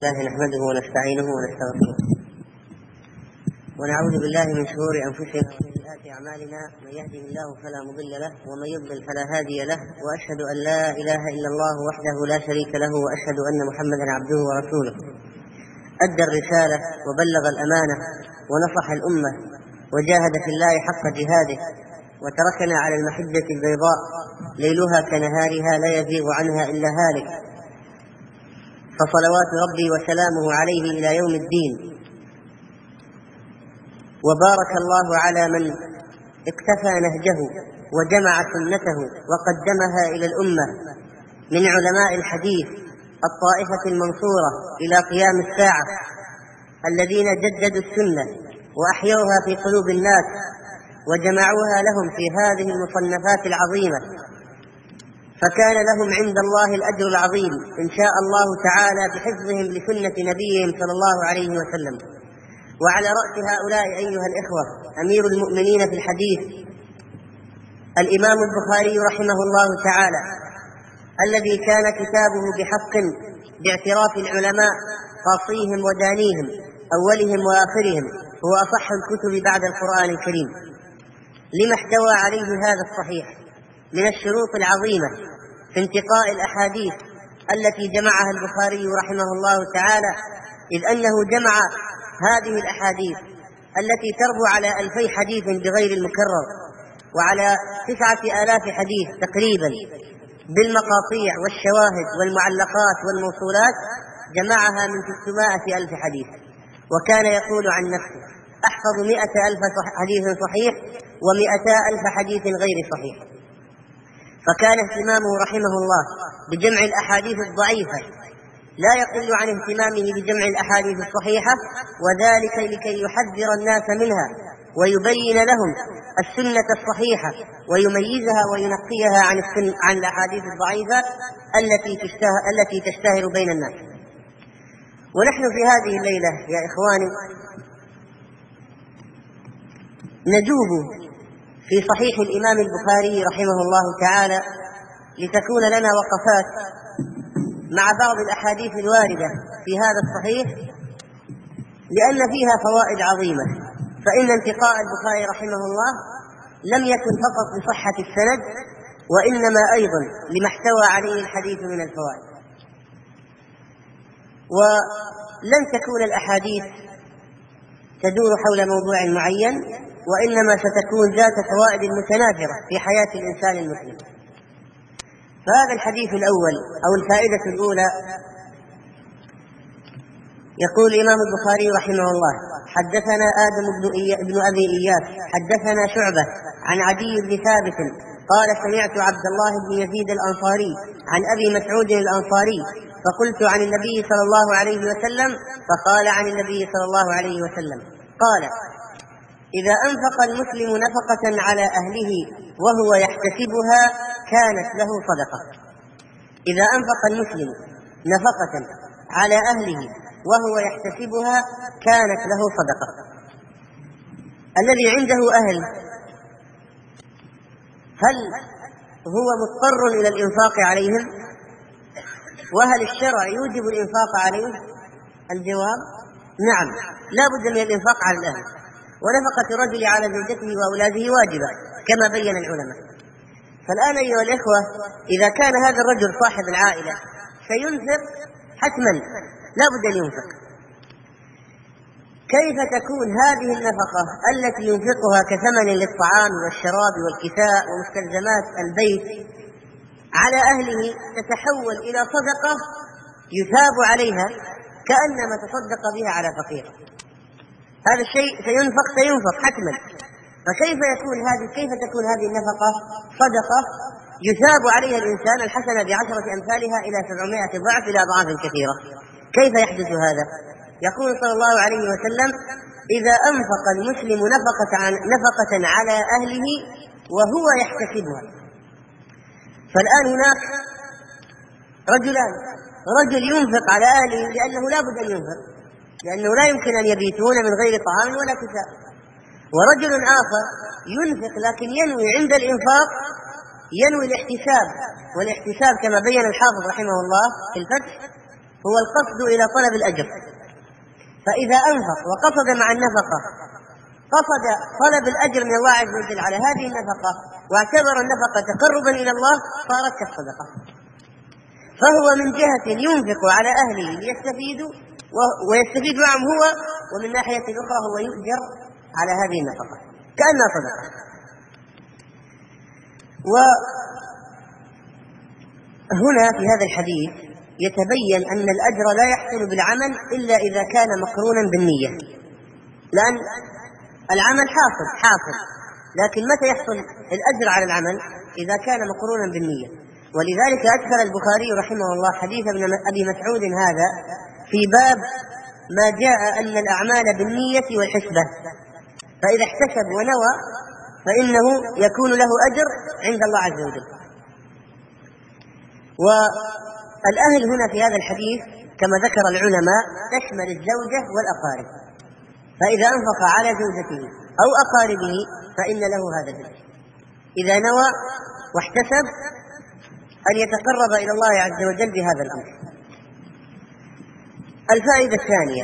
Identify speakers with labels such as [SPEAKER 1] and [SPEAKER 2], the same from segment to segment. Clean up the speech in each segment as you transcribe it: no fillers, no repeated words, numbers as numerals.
[SPEAKER 1] الله نحمده ونستعينه ونستغفره ونعوذ بالله من شرور أنفسنا وسيئات أعمالنا. من يهده الله فلا مضل له ومن يضلل فلا هادي له، وأشهد أن لا إله إلا الله وحده لا شريك له، وأشهد أن محمدا عبده ورسوله. أدى الرسالة وبلغ الأمانة ونصح الأمة وجاهد في الله حق جهاده، وتركنا على المحجة البيضاء ليلها كنهارها لا يزيغ عنها إلا هالك، فصلوات ربي وسلامه عليه إلى يوم الدين. وبارك الله على من اكتفى نهجه وجمع سنته وقدمها إلى الأمة من علماء الحديث الطائفة المنصورة إلى قيام الساعة، الذين جددوا السنة وأحيوها في قلوب الناس وجمعوها لهم في هذه المصنفات العظيمة، فكان لهم عند الله الأجر العظيم إن شاء الله تعالى بحفظهم لسنة نبيهم صلى الله عليه وسلم. وعلى رأس هؤلاء أيها الإخوة أمير المؤمنين في الحديث الإمام البخاري رحمه الله تعالى، الذي كان كتابه بحق باعتراف العلماء خاصيهم ودانيهم أولهم وآخرهم هو أصح الكتب بعد القرآن الكريم، لما احتوى عليه هذا الصحيح من الشروط العظيمة في انتقاء الأحاديث التي جمعها البخاري رحمه الله تعالى، إذ أنه جمع هذه الأحاديث التي تربو على 2000 حديث بغير المكرر، وعلى 9000 حديث تقريبا بالمقاطيع والشواهد والمعلقات والموصولات، جمعها من 600,000 حديث. وكان يقول عن نفسه: أحفظ 100,000 حديث صحيح و200,000 حديث غير صحيح. فكان اهتمامه رحمه الله بجمع الأحاديث الضعيفة لا يقل عن اهتمامه بجمع الأحاديث الصحيحة، وذلك لكي يحذر الناس منها ويبين لهم السنة الصحيحة ويميزها وينقيها عن الأحاديث الضعيفة التي تشتهر بين الناس. ونحن في هذه الليلة يا إخواني نجوب في صحيح الإمام البخاري رحمه الله تعالى لتكون لنا وقفات مع بعض الأحاديث الواردة في هذا الصحيح، لأن فيها فوائد عظيمة. فإن انتقاء البخاري رحمه الله لم يكن فقط لصحة السند، وإنما أيضا لما احتوى عليه الحديث من الفوائد. ولن تكون الأحاديث تدور حول موضوع معين، وإنما ستكون ذات فوائد متناثرة في حياة الإنسان المسلم. فهذا الحديث الأول أو الفائدة الأولى، يقول الإمام البخاري رحمه الله: حدثنا آدم بن أبي إياس حدثنا شعبة عن عدي بن ثابت قال: سمعت عبد الله بن يزيد الأنصاري عن أبي مسعود الأنصاري فقلت عن النبي صلى الله عليه وسلم، فقال عن النبي صلى الله عليه وسلم قال: إذا أنفق المسلم نفقة على أهله وهو يحتسبها كانت له صدقة. إذا أنفق المسلم نفقة على أهله وهو يحتسبها كانت له صدقة. الذي عنده أهل هل هو مضطر إلى الإنفاق عليهم؟ وهل الشرع يوجب الإنفاق عليهم؟ الجواب: نعم، لا بد من الإنفاق على الأهل، ونفقة الرجل على زوجته وأولاده واجبة كما بين العلماء. فالآن أيها الإخوة، إذا كان هذا الرجل صاحب العائلة سينفق حتما، لا بد أن ينفق. كيف تكون هذه النفقة التي ينفقها كثمن للطعام والشراب والكساء ومستلزمات البيت على أهله تتحول إلى صدقة يثاب عليها كأنما تصدق بها على فقير؟ هذا الشيء سينفق حتما. فكيف تكون هذه النفقة صدقة يثاب عليها الإنسان الحسنة ب10 أمثالها إلى 700 ضعف إلى أضعاف كثيرة؟ كيف يحدث هذا؟ يقول صلى الله عليه وسلم: إذا أنفق المسلم نفقة على أهله وهو يحتسبها. فالآن هناك رجلان: رجل ينفق على أهله لأنه لا بد أن ينفق، لأنه لا يمكن أن يبيتون من غير طعام ولا كساء. ورجل آخر ينفق لكن ينوي عند الإنفاق ينوي الاحتساب، والاحتساب كما بين الحافظ رحمه الله في الفتح هو القصد إلى طلب الأجر، فإذا أنفق وقصد مع النفقة قصد طلب الأجر من الله عز وجل على هذه النفقة واعتبر النفقة تقربا إلى الله صارت كالصدقة، فهو من جهة ينفق على أهله ليستفيدوا ويستفيد معهم هو، ومن ناحية أخرى هو يؤجر على هذه النفقة كأنها صدقة. وهنا في هذا الحديث يتبين أن الأجر لا يحصل بالعمل إلا إذا كان مقرونا بالنية، لأن العمل حاصل، لكن متى يحصل الأجر على العمل؟ إذا كان مقرونا بالنية. ولذلك أدخل البخاري رحمه الله حديث ابن أبي مسعود هذا في باب ما جاء أن الأعمال بالنية والحسبة، فإذا احتسب ونوى فإنه يكون له أجر عند الله عز وجل. والأهل هنا في هذا الحديث كما ذكر العلماء تشمل الزوجة والأقارب، فإذا أنفق على زوجته أو أقاربه فإن له هذا الأجر إذا نوى واحتسب أن يتقرب إلى الله عز وجل بهذا الأمر. الفائدة الثانية،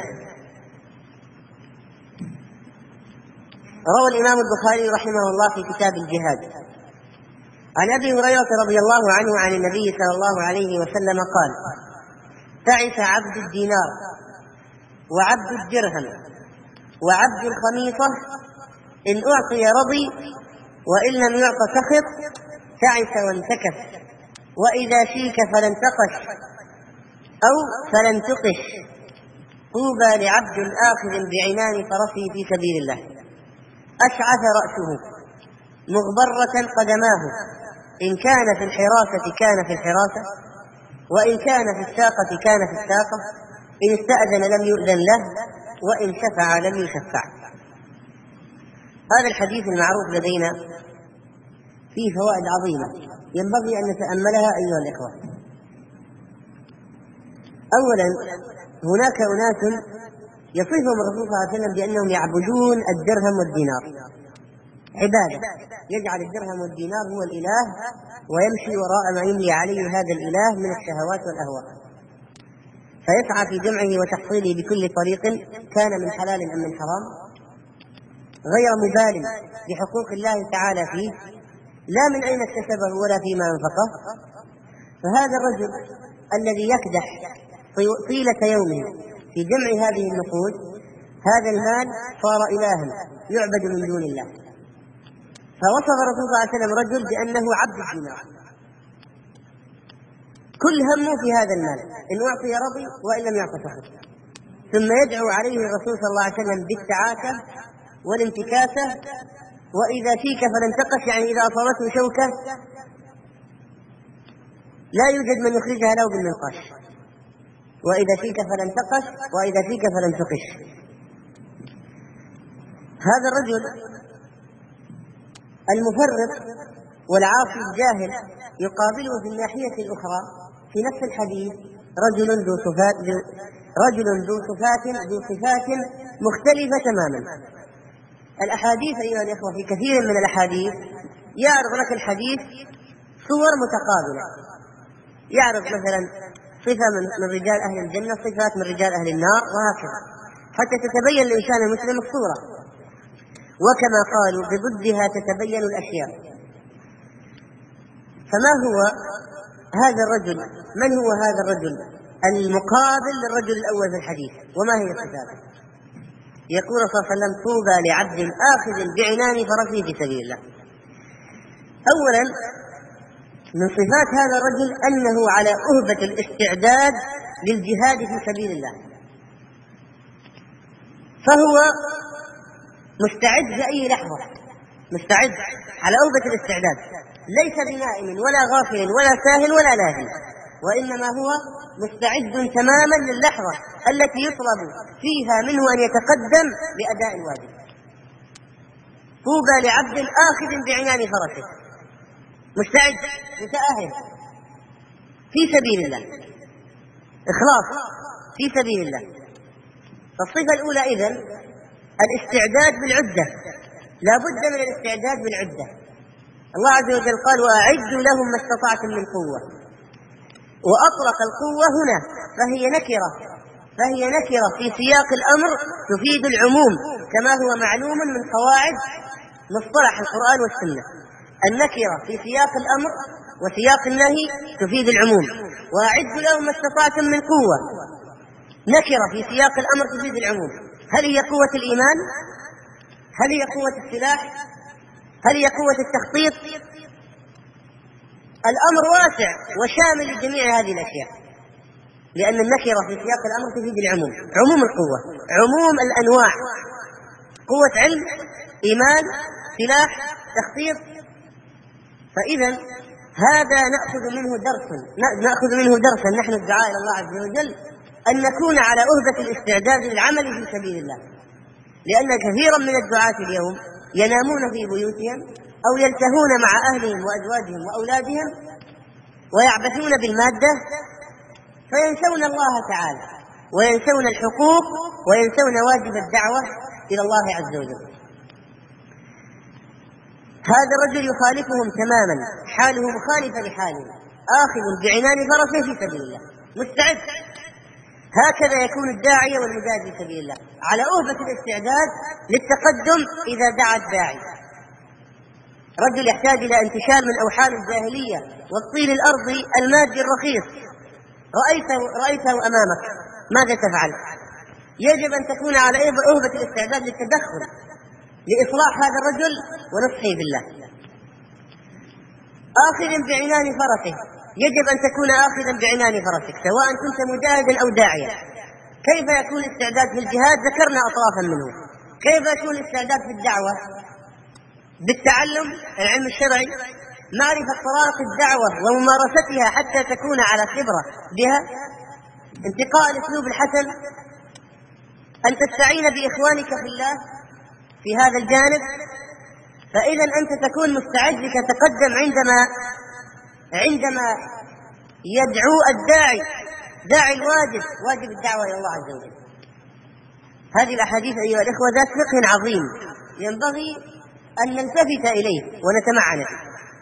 [SPEAKER 1] روى الإمام البخاري رحمه الله في كتاب الجهاد عن أبي هريرة رضي الله عنه عن النبي صلى الله عليه وسلم قال: تعس عبد الدينار وعبد الدرهم وعبد الخميصة، إن أعطي رضي وإن لم يعط سخط، تعس وانتكس، وإذا شيك فلن تقش أو فلن تقش، طوبى لعبد آخذ بعنان فرسه في سبيل الله، أشعث رأسه مغبرة قدماه، إن كان في الحراسة كان في الحراسة، وإن كان في الساقة كان في الساقة، إن استأذن لم يؤذن له، وإن شفع لم يشفع. هذا الحديث المعروف لدينا فيه فوائد عظيمة ينبغي أن نتأملها أيها الإخوة. أولا، هناك أناس يصفهم الرسول صلى الله عليه وسلم بأنهم يعبدون الدرهم والدينار عبادة، يجعل الدرهم والدينار هو الإله ويمشي وراء ما يملي عليه هذا الإله من الشهوات والأهواء، فيسعى في جمعه وتحصيله بكل طريق كان من حلال أم من حرام، غير مبال بحقوق الله تعالى فيه، لا من أين اكتسبه ولا فيما أنفقه. فهذا الرجل الذي يكدح طيلة يومه في جمع هذه النقود، هذا المال صار إلها يعبد من دون الله. فوصف الرسول صلى الله عليه وسلم رجل بأنه عبد الدينار، كل همه في هذا المال، إن أعطي رضي وإن لم يعط سخط. ثم يدعو عليه الرسول صلى الله عليه وسلم بالتعاسة والانتكاسة، وإذا فيك فلن تقش، يعني إذا أصابته شوكة لا يوجد من يخرجها له بالمنقاش، وإذا فيك فلن تقش، وإذا فيك فلن تقش. هذا الرجل المفرط والعاصي الجاهل يقابله في الناحية الأخرى في نفس الحديث رجل ذو صفات مختلفة تماما. الأحاديث أيها الإخوة في كثير من الأحاديث يعرض لك الحديث صور متقابلة، يعرض مثلا صفة من رجال أهل الجنة، صفات من رجال أهل النار، وهكذا حتى تتبين للإنسان المسلم الصورة، وكما قالوا بضدها تتبين الأشياء. فما هو هذا الرجل؟ من هو هذا الرجل المقابل للرجل الأول في الحديث؟ وما هي صفاته؟ يقول صلى الله عليه وسلم: طوبى لعبد آخذ بعنان فرسه في سبيل الله. أولا من صفات هذا الرجل أنه على أهبة الاستعداد للجهاد في سبيل الله، فهو مستعد في أي لحظة، مستعد على أهبة الاستعداد، ليس بنائم ولا غافل ولا ساهل ولا لاهي، وإنما هو مستعد تماما للحظة التي يطلب فيها منه أن يتقدم لأداء الواجب. طوبى لعبد آخذ بعنان فرسه، مستعد متأهل في سبيل الله، إخلاص في سبيل الله. الصفة الأولى إذن الاستعداد بالعدة، لا بد من الاستعداد بالعدة. الله عز وجل قال: وأعدوا لهم ما استطعتم من قوة. وأطلق القوة هنا فهي نكرة في سياق الأمر تفيد العموم، كما هو معلوم من قواعد مصطلح القرآن والسنة. النكرة في سياق الأمر وسياق النهي تفيد العموم. وأعدوا لهم ما استطعتم من قوة، نكرة في سياق الأمر تفيد العموم. هل هي قوة الإيمان؟ هل هي قوة السلاح؟ هل هي قوة التخطيط؟ الأمر واسع وشامل لجميع هذه الأشياء، لأن النكرة في سياق الأمر تفيد العموم، عموم القوة، عموم الأنواع، قوة علم، إيمان، سلاح، تخطيط. فإذا هذا نأخذ منه درسا نحن الدعاء إلى الله عز وجل، أن نكون على أهبة الاستعداد للعمل في سبيل الله، لأن كثيرا من الدعاة اليوم ينامون في بيوتهم أو يلتهون مع أهلهم وأزواجهم وأولادهم ويعبثون بالمادة، فينسون الله تعالى وينسون الحقوق وينسون واجب الدعوة إلى الله عز وجل. هذا الرجل يخالفهم تماما، حاله مخالفة لحالهم، آخذ بعنان فرسه في سبيل الله، مستعد. هكذا يكون الداعية والمجاهد في سبيل الله، على أهبة الاستعداد للتقدم إذا دعا الداعي. رجل يحتاج إلى انتشال من أوحال الجاهلية والطين الأرضي المادي الرخيص، رأيته أمامك، ماذا تفعل؟ يجب أن تكون على أهبة الاستعداد للتدخل لإصلاح هذا الرجل ونصحه بالله. آخذ بعنان فرسه، يجب أن تكون آخذا بعنان فرسك سواء كنت مجاهدا أو داعيا. كيف يكون الاستعداد في الجهاد؟ ذكرنا أطرافا منه. كيف يكون الاستعداد في الدعوة؟ بالتعلم، العلم الشرعي، معرفة طرائق الدعوة وممارستها حتى تكون على خبرة بها، انتقاء الأسلوب الحسن، أن تستعين بإخوانك في الله في هذا الجانب. فإذا أنت تكون مستعد لتتقدم عندما يدعو الداعي، داعي الواجب، واجب الدعوة إلى الله عز وجل. هذه الأحاديث أيها الإخوة ذات فقه عظيم ينبغي أن نلتفت إليه ونتمعن فيه.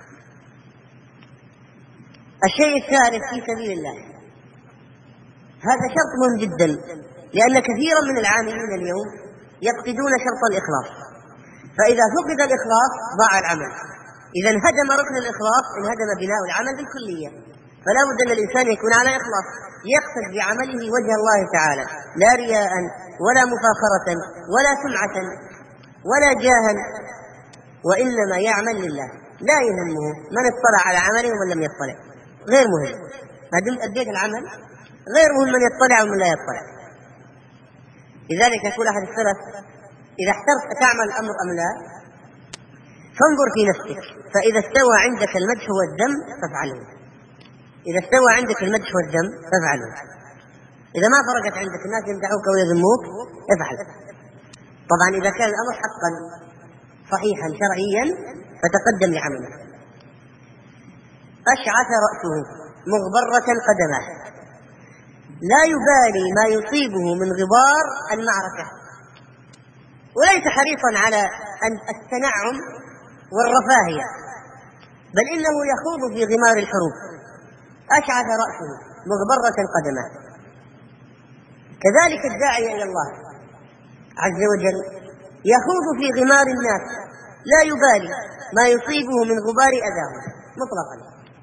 [SPEAKER 1] الشيء الثالث في سبيل الله، هذا شرط مهم جدا، لأن كثيرا من العاملين اليوم يفقدون شرط الإخلاص، فإذا فقد الإخلاص ضاع العمل. إذا انهدم ركن الإخلاص انهدم بناء العمل بالكلية. فلا بد أن الإنسان يكون على إخلاص، يقصد بعمله وجه الله تعالى، لا رياء ولا مفاخرة ولا سمعة ولا جاها، وإنما يعمل لله، لا يهمه من اطلع على عمله ومن لم يطلع، غير مهم. ما دمت أديت العمل غير مهم من يطلع ومن لا يطلع. لذلك يقول أحد السلف: إذا احترت تعمل الأمر أم لا، فانظر في نفسك، فإذا استوى عندك المدح والذم فافعله. إذا استوى عندك المدح والذم فافعله. إذا ما فرقت عندك، الناس يمدحوك ويذموك، افعل. طبعا إذا كان الأمر حقا صحيحا شرعيا فتقدم لعمله. أشعث رأسه مغبرة قدمه، لا يبالي ما يصيبه من غبار المعركة، وليس حريصا على التنعم والرفاهية، بل إنه يخوض في غمار الحروب. أشعث رأسه مغبرة قدمه. كذلك الداعي إلى الله عز وجل يخوض في غمار الناس، لا يبالي ما يصيبه من غبار أذاهم مطلقا.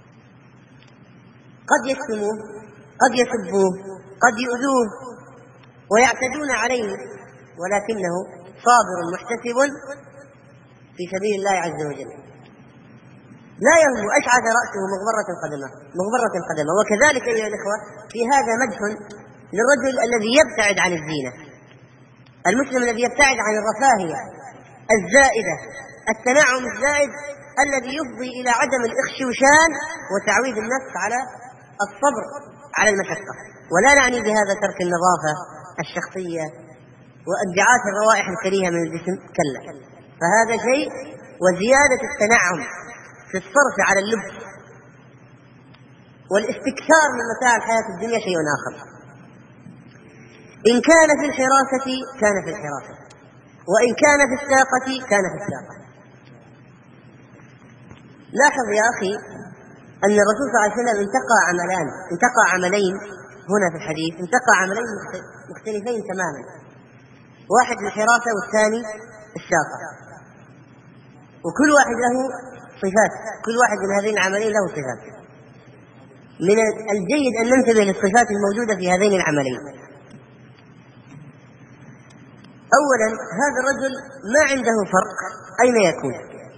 [SPEAKER 1] قد يشتموه، قد يسبوه، قد يؤذوه ويعتدون عليه، ولكنه صابر محتسب في سبيل الله عز وجل، لا يهمه. أشعث رأسه مغبرة قدمه. وكذلك أيها الإخوة في هذا مدح للرجل الذي يبتعد عن الزينة، المسلم الذي يبتعد عن الرفاهية الزائدة، التنعم الزائد الذي يفضي إلى عدم الإخشوشان وتعويد النفس على الصبر على المشقة. ولا نعني بهذا ترك النظافة الشخصية وانبعاث الروائح الكريهة من الجسم، كلا، فهذا شيء. وزيادة التنعم في الصرف على اللبس والاستكثار من متاع الحياة الدنيا شيء آخر. إن كان في الحراسة كان في الحراسة، وإن كان في الساقة كان في الساقة. لاحظ يا أخي أن الرسول صلى الله عليه وسلم انتقى عملين هنا في الحديث، انتقى عملين مختلفين تماما، واحد الحراسة والثاني الساقة، وكل واحد له صفات، كل واحد من هذين العملين له صفات. من الجيد أن ننتبه للصفات الموجودة في هذين العملين. أولا، هذا الرجل ما عنده فرق أين يكون،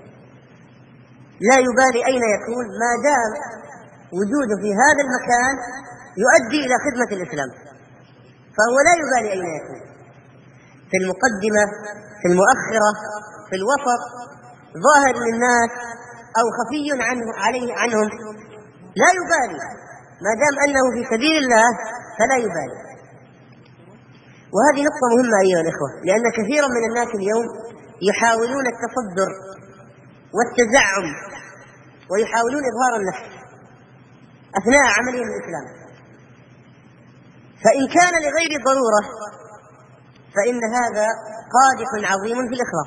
[SPEAKER 1] لا يبالي أين يكون ما دام وجوده في هذا المكان يؤدي إلى خدمة الإسلام، فهو لا يبالي أين يكون، في المقدمة، في المؤخرة، في الوسط، ظاهر للناس أو خفي عنهم، لا يبالي ما دام أنه في سبيل الله فلا يبالي. وهذه نقطة مهمة أيها الإخوة، لأن كثيرا من الناس اليوم يحاولون التصدر والتزعم ويحاولون إظهار النفس أثناء عملهم الإسلام، فإن كان لغير ضرورة فإن هذا قادح عظيم في الإخلاص.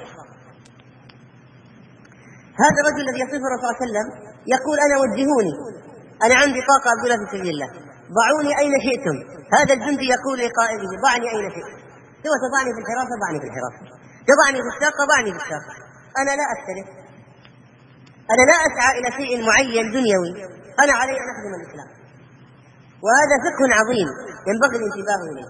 [SPEAKER 1] هذا الرجل الذي يصفه الرسول صلى الله عليه وسلم يقول: أنا وجهوني، أنا عندي طاقة أبذلها في سبيل الله، ضعوني أين شئتم. هذا الجندي يقول لقائده: ضعني أين شئت، سوى تضعني في الحراسة ضعني في الحراسة، تضعني في الساقة ضعني في الساقة، أنا لا أختلف، أنا لا أسعى إلى شيء معين دنيوي، أنا علي أن أخدم الإسلام. وهذا فقه عظيم ينبغي الانتباه إليه،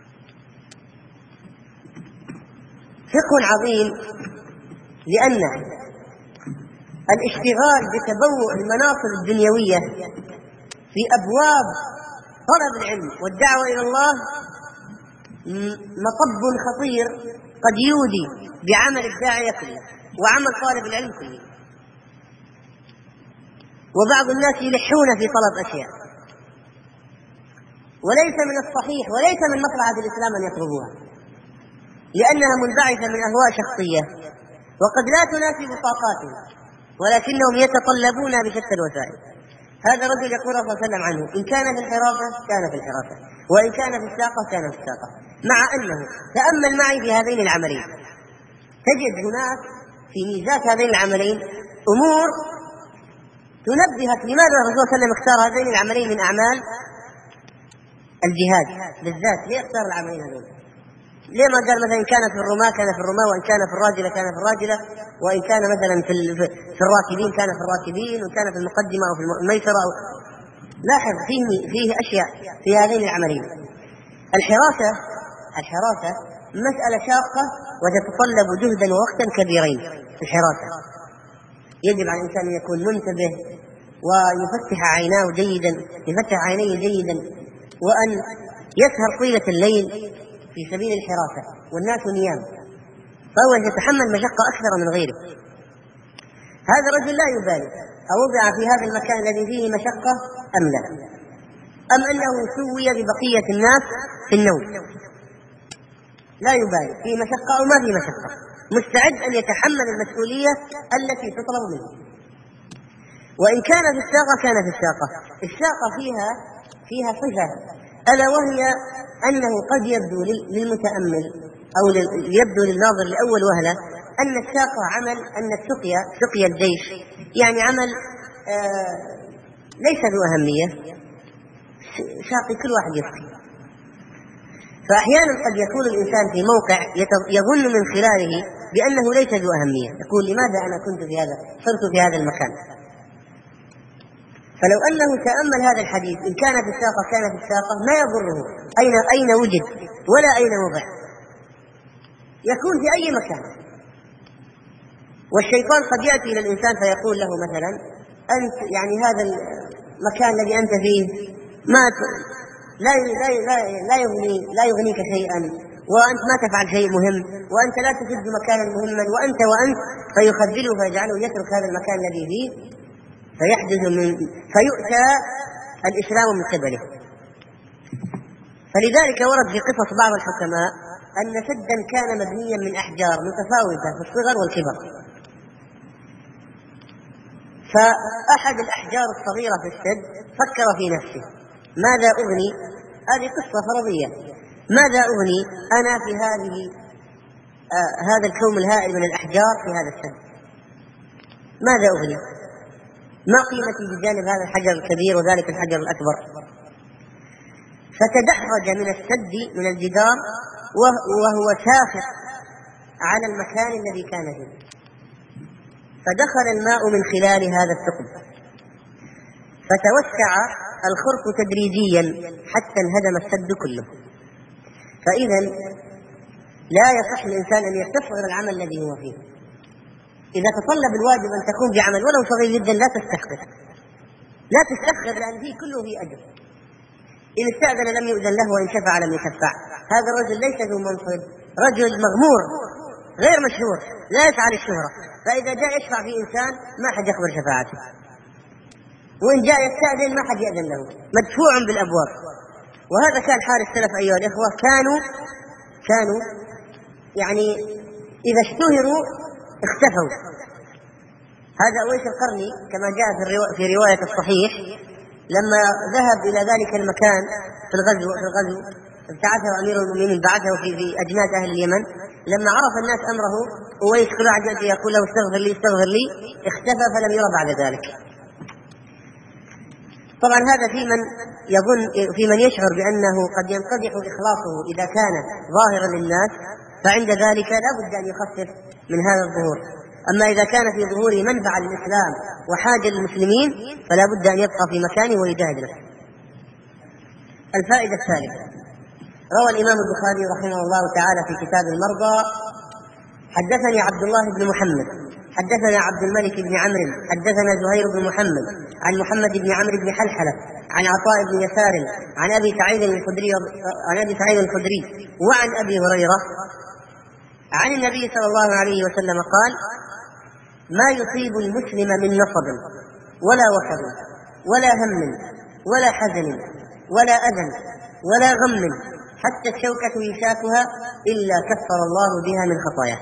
[SPEAKER 1] فقه عظيم، لأن الاشتغال بتبوء المناصب الدنيوية في أبواب طلب العلم والدعوة إلى الله مطب خطير قد يودي بعمل الداعية كله وعمل طالب العلم كله. وبعض الناس يلحون في طلب أشياء وليس من الصحيح وليس من مصلحة الإسلام أن يطلبوها، لأنها منبعثة من أهواء شخصية وقد لا تناسب طاقاتهم، ولكنهم يتطلبون بشتى الوسائل. هذا الرجل يقول صلى الله عليه وسلم عنه: إن كان في الحراسة كان في الحراسة، وإن كان في الساقة كان في الساقة. مع أنه تأمل معي في هذين العملين تجد هناك في ميزات هذين العملين أمور تنبهك لماذا الرسول صلى الله عليه وسلم اختار هذين العملين من أعمال الجهاد بالذات. ليه اختار العملين هذين؟ ليه ما قال مثلا إن كان في الرماة كان في الرماة، وإن كان في الراجلة كان في الراجلة، وإن كان مثلا في الراكبين كان في الراكبين، وإن كان في المقدمة أو في الميسرة لاحظ فيه أشياء في هذين العملين. الحراسة مسألة شاقة وتتطلب جهدا ووقتا كبيرين. في الحراسة يجب على الإنسان أن يكون منتبه ويفتح عينيه جيدا، وأن يسهر طيلة الليل في سبيل الحراسة والناس نيام، فهو يتحمل مشقة أكثر من غيره. هذا الرجل لا يبالي أوضع في هذا المكان الذي فيه مشقة أم لا، أم أنه سوي ببقية الناس في النوم، لا يبالي في مشقة أو ما في مشقة، مستعد أن يتحمل المسؤولية التي تطلب منه. وإن كان في الساقة كان في الساقة. الساقة فيها صفة، ألا وهي أنه قد يبدو للمتأمل أو يبدو للناظر لأول وهلة أن الساقة عمل، أن سقيا الجيش يعني عمل ليس ذو أهمية، ساقي كل واحد يسقي. فأحيانا قد يكون الإنسان في موقع يظن من خلاله بأنه ليس ذو أهمية، يقول: لماذا أنا صرت في هذا المكان؟ فلو أنه تأمل هذا الحديث إن كان في الساقة كان في الساقة ما يضره أين وجد ولا أين وضع، يكون في أي مكان. والشيطان قد يأتي إلى الإنسان فيقول له مثلا: أنت يعني هذا المكان الذي أنت فيه ما لا يغنيك شيئا، وأنت ما تفعل شيء مهم، وأنت لا تسد مكانا مهما، وأنت فيخذله فيجعله يترك هذا المكان الذي فيه، فيؤتى الإسلام من قبله. فلذلك ورد في قصص بعض الحكماء أن سدا كان مبنيا من أحجار متفاوتة في الصغر والكبر، فأحد الأحجار الصغيرة في السد فكر في نفسه: ماذا أغني؟ هذه قصة فرضية، ماذا أغني أنا في هذا الكوم الهائل من الأحجار في هذا السد؟ ماذا أغني؟ ما قيمتي بجانب هذا الحجر الكبير وذلك الحجر الأكبر؟ فتدحرج من السد من الجدار وهو ساخط على المكان الذي كان فيه، فدخل الماء من خلال هذا الثقب، فتوسع الخرق تدريجيا حتى انهدم السد كله. فإذا لا يصح الإنسان أن يستصغر العمل الذي هو فيه. إذا تطلب الواجب أن تقوم بعمل ولو صغير جدا لا تستحقر، لا تستحقر، لأن فيه كله فيه أجر. إن استأذن لم يؤذن له وإن شفع لم يشفع. هذا الرجل ليس ذو منصب، رجل مغمور غير مشهور لا يسعى للشهرة، فإذا جاء يشفع في إنسان ما حد يخبر شفاعته، وإن جاء يستأذن ما حد يأذن له، مدفوع بالأبواب. وهذا كان حال السلف أيها الإخوة، كانوا يعني إذا اشتهروا اختفوا. هذا أويس القرني كما جاء في رواية الصحيح لما ذهب إلى ذلك المكان في الغزو ابتعثه أمير المؤمنين، بعثه في أجناد أهل اليمن. لما عرف الناس أمره أويس كل واحد يقول له استغفر لي اختفى فلم يرى بعد ذلك. طبعا هذا في من يشعر بأنه قد ينقدح إخلاصه إذا كان ظاهرا للناس، فعند ذلك لا بد أن يخفف من هذا الظهور. أما إذا كان في ظهوره منفعة للإسلام وحاجة للمسلمين فلا بد أن يبقى في مكانه ويجاهد نفسه. الفائدة الثالثة، روى الإمام البخاري رحمه الله تعالى في كتاب المرضى: حدثني عبد الله بن محمد حدثنا عبد الملك بن عمرو حدثنا زهير بن محمد عن محمد بن عمرو بن حلحلة عن عطاء بن يسار عن أبي سعيد الخدري وعن أبي هريرة عن النبي صلى الله عليه وسلم قال: ما يصيب المسلم من نصب ولا وصب ولا هم ولا حزن ولا أذى ولا غم حتى الشوكة يشاكها إلا كفر الله بها من خطاياه.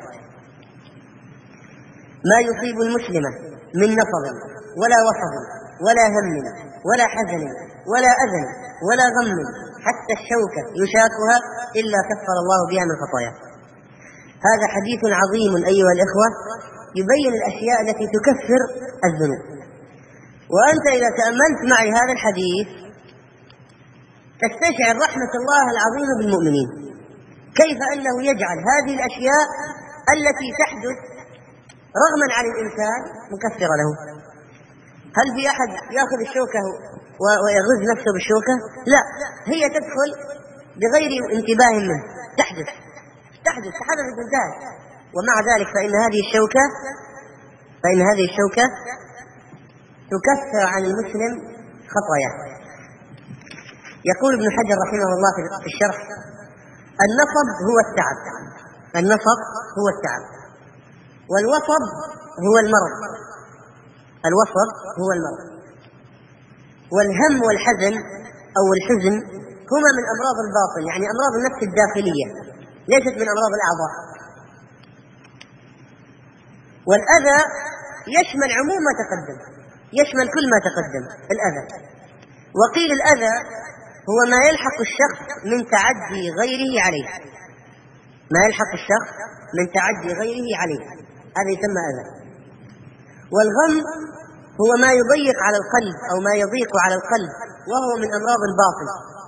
[SPEAKER 1] ما يصيب المسلم من نصب ولا وصب ولا هم ولا حزن ولا أذى ولا غم حتى الشوكة يشاكها إلا كفر الله بها من خطاياه. هذا حديث عظيم أيها الإخوة، يبين الأشياء التي تكفر الذنوب. وأنت إذا تأملت معي هذا الحديث تستشعر رحمة الله العظيمة بالمؤمنين، كيف أنه يجعل هذه الأشياء التي تحدث رغما عن الإنسان مكفرة له. هل في أحد يأخذ الشوكة ويغز نفسه بالشوكة؟ لا، هي تدخل بغير انتباه منه، تحدث حدثت انتهت. ومع ذلك فإن هذه الشوكة تكفر عن المسلم خطاياه. يقول ابن حجر رحمه الله في الشرح: النصب هو التعب، والوصب هو المرض، والهم والحزن أو الحزن هما من أمراض الباطن، يعني أمراض النفس الداخلية، ليست من أمراض الأعضاء. والأذى يشمل عموم ما تقدم، يشمل كل ما تقدم الأذى. وقيل الأذى هو ما يلحق الشخص من تعدي غيره عليه، هذا يسمى أذى. والغم هو ما يضيق على القلب أو ما يضيق على القلب، وهو من أمراض الباطن.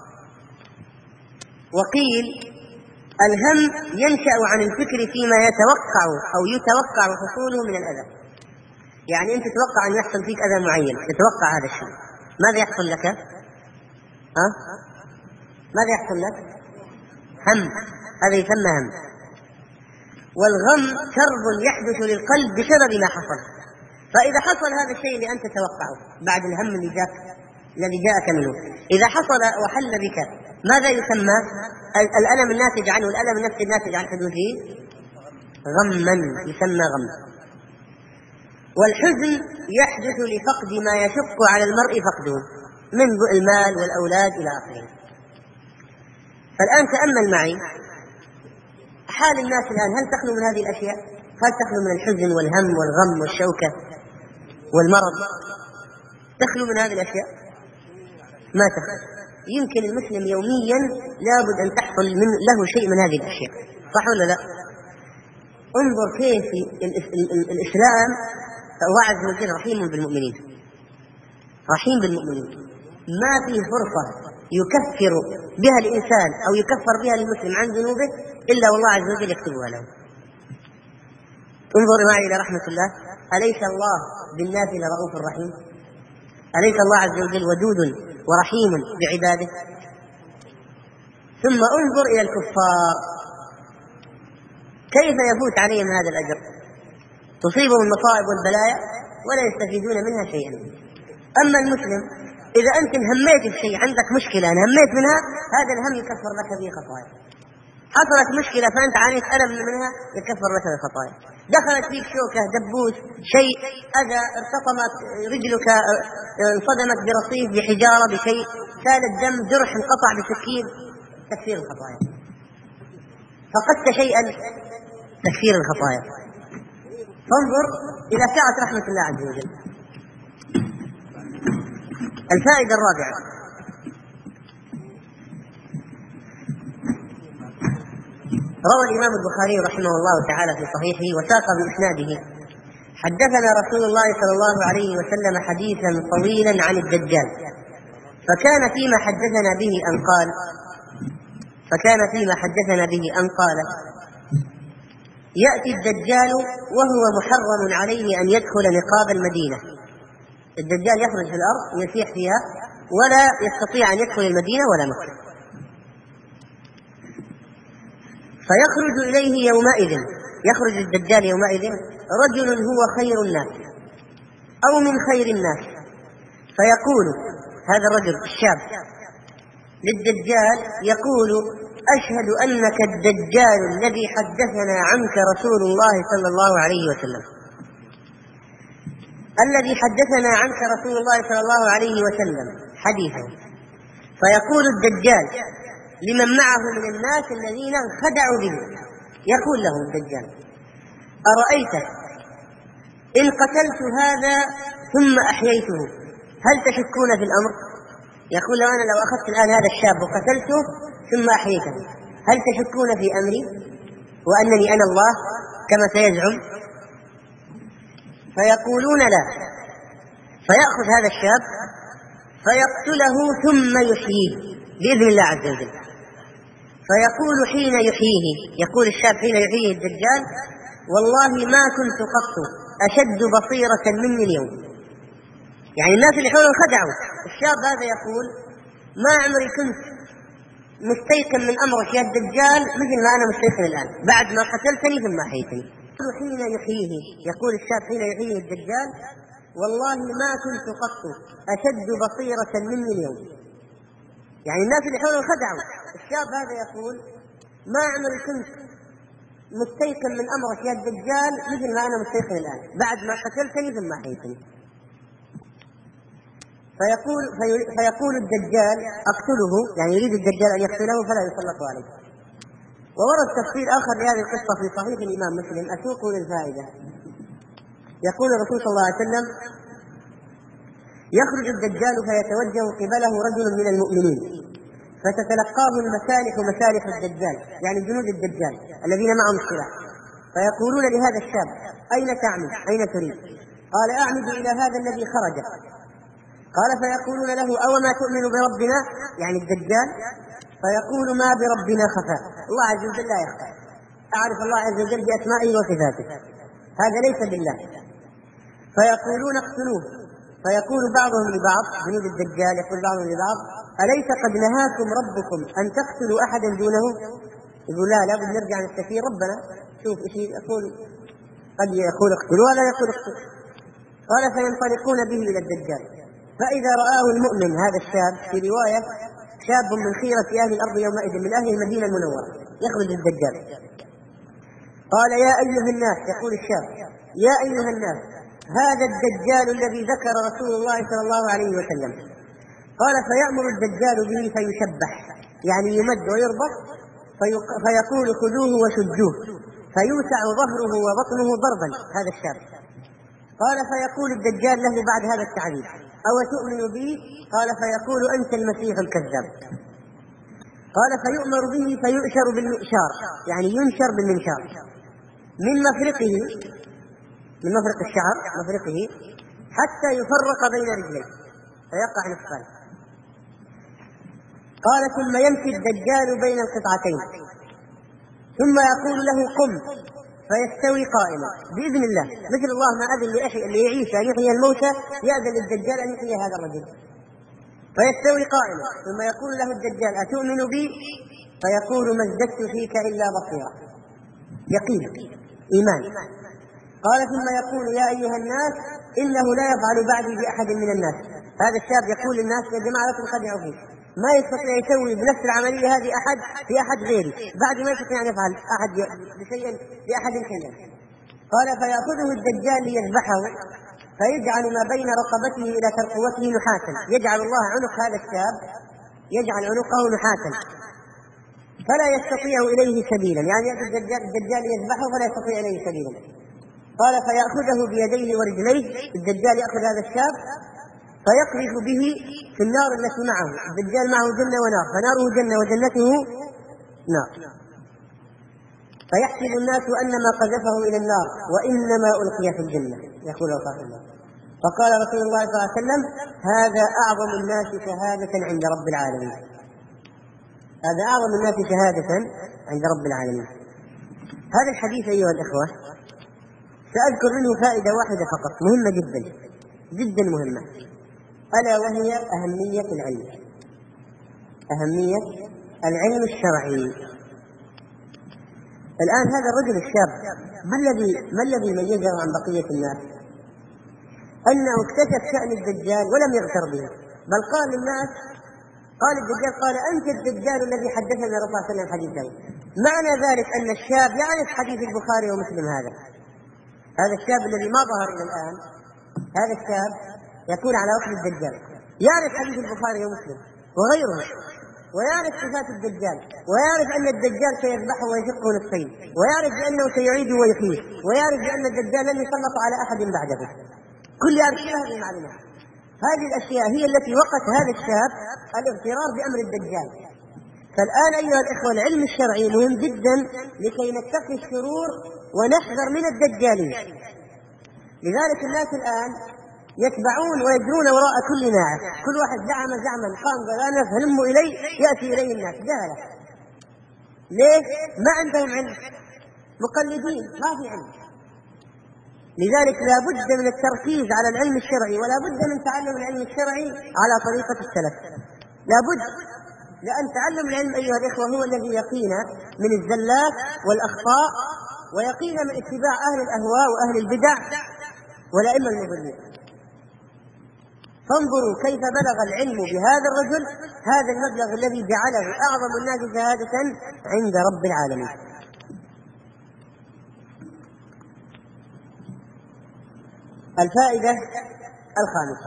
[SPEAKER 1] وقيل الهم ينشأ عن الفكر فيما يتوقع حصوله من الأذى، يعني أنت تتوقع أن يحصل فيك أذى معين، تتوقع هذا الشيء، ماذا يحصل لك؟ ماذا يحصل لك؟ هم، هذا يسمى هم. والغم كرب يحدث للقلب بسبب ما حصل، فإذا حصل هذا الشيء اللي أنت تتوقعه بعد الهم الذي جاءك منه، إذا حصل وحل بك، ماذا يسمى؟ الألم الناتج عنه، الألم النفسي الناتج عن حدوثه غما، يسمى غم. والحزن يحدث لفقد ما يشق على المرء فقده من المال والأولاد إلى آخره. فالآن تأمل معي حال الناس الآن، هل تخلو من هذه الأشياء؟ هل تخلو من الحزن والهم والغم والشوكة والمرض؟ تخلو من هذه الأشياء؟ ما تخلو. يمكن المسلم يوميا لابد أن تحصل له شيء من هذه الأشياء، صح ولا لا؟ انظر كيف الإسلام الله عز وجل رحيم بالمؤمنين، رحيم بالمؤمنين، ما في فرصة يكفر بها الإنسان أو يكفر بها المسلم عن ذنوبه إلا والله عز وجل يكتبها له. انظر معي إلى رحمة الله، أليس الله بالناس لرؤوف رحيم؟ أليس الله عز وجل ودود ورحيم بعباده؟ ثم انظر إلى الكفار كيف يفوت عليهم هذا الأجر، تصيبهم المصائب والبلايا ولا يستفيدون منها شيئا. أما المسلم إذا أنت هميت بشيء، عندك مشكلة أنا هميت منها، هذا الهم يكفر لك به خطايا. حصلت مشكلة فأنت عانيت ألم منها، يكفر لك الخطايا. دخلت فيك شوكة، دبوس، شيء أذى، ارتطمت رجلك، انصدمت برصيف، بحجارة، بشيء، سال الدم، جرح انقطع بسكين، تكفير الخطايا. فقدت شيئا، تكفير الخطايا. فانظر إلى سعة رحمة الله عز وجل. الفائدة الرابعة: روى الإمام البخاري رحمه الله تعالى في صحيحه وساق بإسناده: حدثنا رسول الله صلى الله عليه وسلم حديثا طويلا عن الدجال، فكان فيما حدثنا به أن قال: يأتي الدجال وهو محرم عليه أن يدخل نقاب المدينة. الدجال يخرج في الأرض يسيح فيها ولا يستطيع أن يدخل المدينة ولا مكة. فيخرج إليه يومئذ، يخرج الدجال يومئذ رجل هو خير الناس أو من خير الناس، فيقول هذا الرجل الشاب للدجال، يقول: أشهد أنك الدجال الذي حدثنا عنك رسول الله صلى الله عليه وسلم، الذي حدثنا عنك رسول الله صلى الله عليه وسلم حديثا. فيقول الدجال لمن معه من الناس الذين انخدعوا به، يقول لهم الدجال: أرأيت إن قتلت هذا ثم أحييته هل تشكون في الأمر؟ يقول: لو أخذت الآن هذا الشاب وقتلته ثم أحييته هل تشكون في أمري وأنني أنا الله كما سيزعم؟ فيقولون لا. فيأخذ هذا الشاب فيقتله ثم يحييه بإذن الله عز وجل. فيقول حين يحييه، يقول الشاب حين يحييه الدجال: والله ما كنت قط أشد بصيرة مني اليوم. يعني الناس اللي حوله خدعوا. الشاب هذا يقول: ما عمري كنت مستيقن من أمرك يا الدجال مثل ما أنا مستيقن الآن بعد ما قتلتني ثم أحييتني. حين يحييه، يقول الشاب حين يحييه الدجال: والله ما كنت قط أشد بصيرة مني اليوم. يعني الناس اللي حوله خدعوا. الشاب هذا يقول: ما عمري كنت مستيقن من أمرك يا الدجال مثل ما أنا مستيقن الآن بعد ما قتلتني ثم أحييتني. فيقول الدجال: أقتله، يعني يريد الدجال أن يقتله فلا يسلط عليه. وورد تفسير آخر لهذه القصة في صحيح الإمام مسلم، أسوق للفائدة. يقول الرسول صلى الله عليه وسلم: يخرج الدجال فيتوجه قبله رجل من المؤمنين فتتلقاه المسالح مسالح الدجال، يعني جنود الدجال الذين معهم السلاح، فيقولون لهذا الشاب: أين تعمد؟ أين تريد؟ قال: أعمد إلى هذا الذي خرج. قال: فيقولون له: أو ما تؤمن بربنا؟ يعني الدجال. فيقول: ما بربنا خفاء، الله عز وجل لا يخفى، أعرف الله عز وجل بأسمائه وصفاته، هذا ليس بالله. فيقولون: اقتلوه. فيقول بعضهم لبعض، جنود الدجال يقول بعضهم لبعض: أليس قد نهاكم ربكم أن تقتلوا أحدا دونه؟ يقول: لا، لابد نرجع نستشير ربنا، شوف ايش يقول، قد يقول اقتلوا ولا يقول اقتلوا. قال: فينطلقون به إلى الدجال، فإذا رآه المؤمن هذا الشاب، في رواية شاب من خيرة أهل الأرض يومئذ من أهل المدينة المنورة، يخرج الدجال. قال: يا أيها الناس، يقول الشاب: يا أيها الناس، هذا الدجال الذي ذكر رسول الله صلى الله عليه وسلم. قال: فيأمر الدجال به فيشبح، يعني يمد ويربط، فيقول: خذوه وشجوه، فيوسع ظهره وبطنه ضربا هذا الشاب. قال: فيقول الدجال له بعد هذا التعذيب: أو تؤمن بي؟ قال: فيقول: أنت المسيح الكذاب. قال: فيؤمر به فيؤشر بالمئشار، يعني ينشر بالمنشار من مفرقه، من مفرق الشعر، مفرقه، حتى يفرق بين رجليه، فيقع نصفان. قال ثم يمشي الدجال بين القطعتين ثم يقول له قم فيستوي قائما بإذن الله، مثل الله ما أذن اللي يعيش أن يحيي الموتى يأذن للدجال أن يحيي هذا الرجل. فيستوي قائما ثم يقول له الدجال أتؤمن بي؟ فيقول ما ازددت فيك إلا بصيرة، يقين إيمان. قال ثم يقول يا أيها الناس إنه لا يفعل بعدي بأحد من الناس. هذا الشاب يقول للناس يا جماعة لا تنخدعوا فيه، ما يستطيع يسوي بنفس العملية هذه أحد في أحد غيري، بعد ما يستطيع أن يفعل أحد بشيء بأحد شيئا. قال فيأخذه الدجال ليذبحه فيجعل ما بين رقبته إلى ترقوته نحاسا، يجعل الله عنق هذا الشاب يجعل عنقه نحاسا فلا يستطيع إليه سبيلا، يعني يأتي الدجال يذبحه فلا يستطيع إليه سبيلا. قال فيأخذه بيديه ورجليه، الدجال يأخذ هذا الشاب فيقذف به في النار التي معه، الدجال معه جنة ونار، فناره جنة وجنته نار، فيحسب الناس أنما قذفه إلى النار وإنما ألقي في الجنة، يقول رسول الله. فقال رسول الله صلى الله عليه وسلم هذا أعظم الناس شهادة عند رب العالمين، هذا أعظم الناس شهادة عند رب العالمين. هذا الحديث أيها الإخوة سأذكر منه فائدة واحدة فقط مهمة جدا جدا مهمة، ألا وهي أهمية العلم، أهمية العلم الشرعي. الآن هذا الرجل الشاب ما الذي ميزه عن بقية الناس؟ أنه اكتشف شأن الدجال ولم يغتر به، بل قال للناس، قال الدجال قال أنت الدجال الذي حدثنا الرسول صلى الله عليه وسلم حديثا. معنى ذلك أن الشاب يعرف حديث البخاري ومسلم، هذا الشاب الذي ما ظهر إلى الآن، هذا الشاب يكون على وقت الدجال يعرف حديث البخاري ومسلم وغيره، ويعرف صفات الدجال، ويعرف أن الدجال سيذبحه ويشقه نصفين، ويعرف بأنه سيعيده ويحييه، ويعرف بأن الدجال لن يسلط على أحد بعده، كل يعرف هذه المعلومات. هذه الأشياء هي التي وقت هذا الشاب الاغترار بأمر الدجال. فالآن أيها الإخوة العلم الشرعي مهم جدا لكي نتقي الشرور ونحذر من الدجالين. لذلك الناس الآن يتبعون ويجرون وراء كل ناعم، كل واحد زعم زعما قام قال أنا فهلم إلي يأتي إليه الناس جهلة. ليش؟ ما عندهم علم، مقلدين ما في علم. لذلك لا بد من التركيز على العلم الشرعي، ولا بد من تعلم العلم الشرعي على طريقة السلف، لا بد، لأن تعلم العلم أيها الإخوة هو الذي يقينا من الزلات والأخطاء، ويقينا من اتباع أهل الأهواء وأهل البدع والأئمة المضلين. فانظروا كيف بلغ العلم بهذا الرجل هذا المبلغ الذي جعله أعظم الناس شهادة عند رب العالمين. الفائدة الخامسة،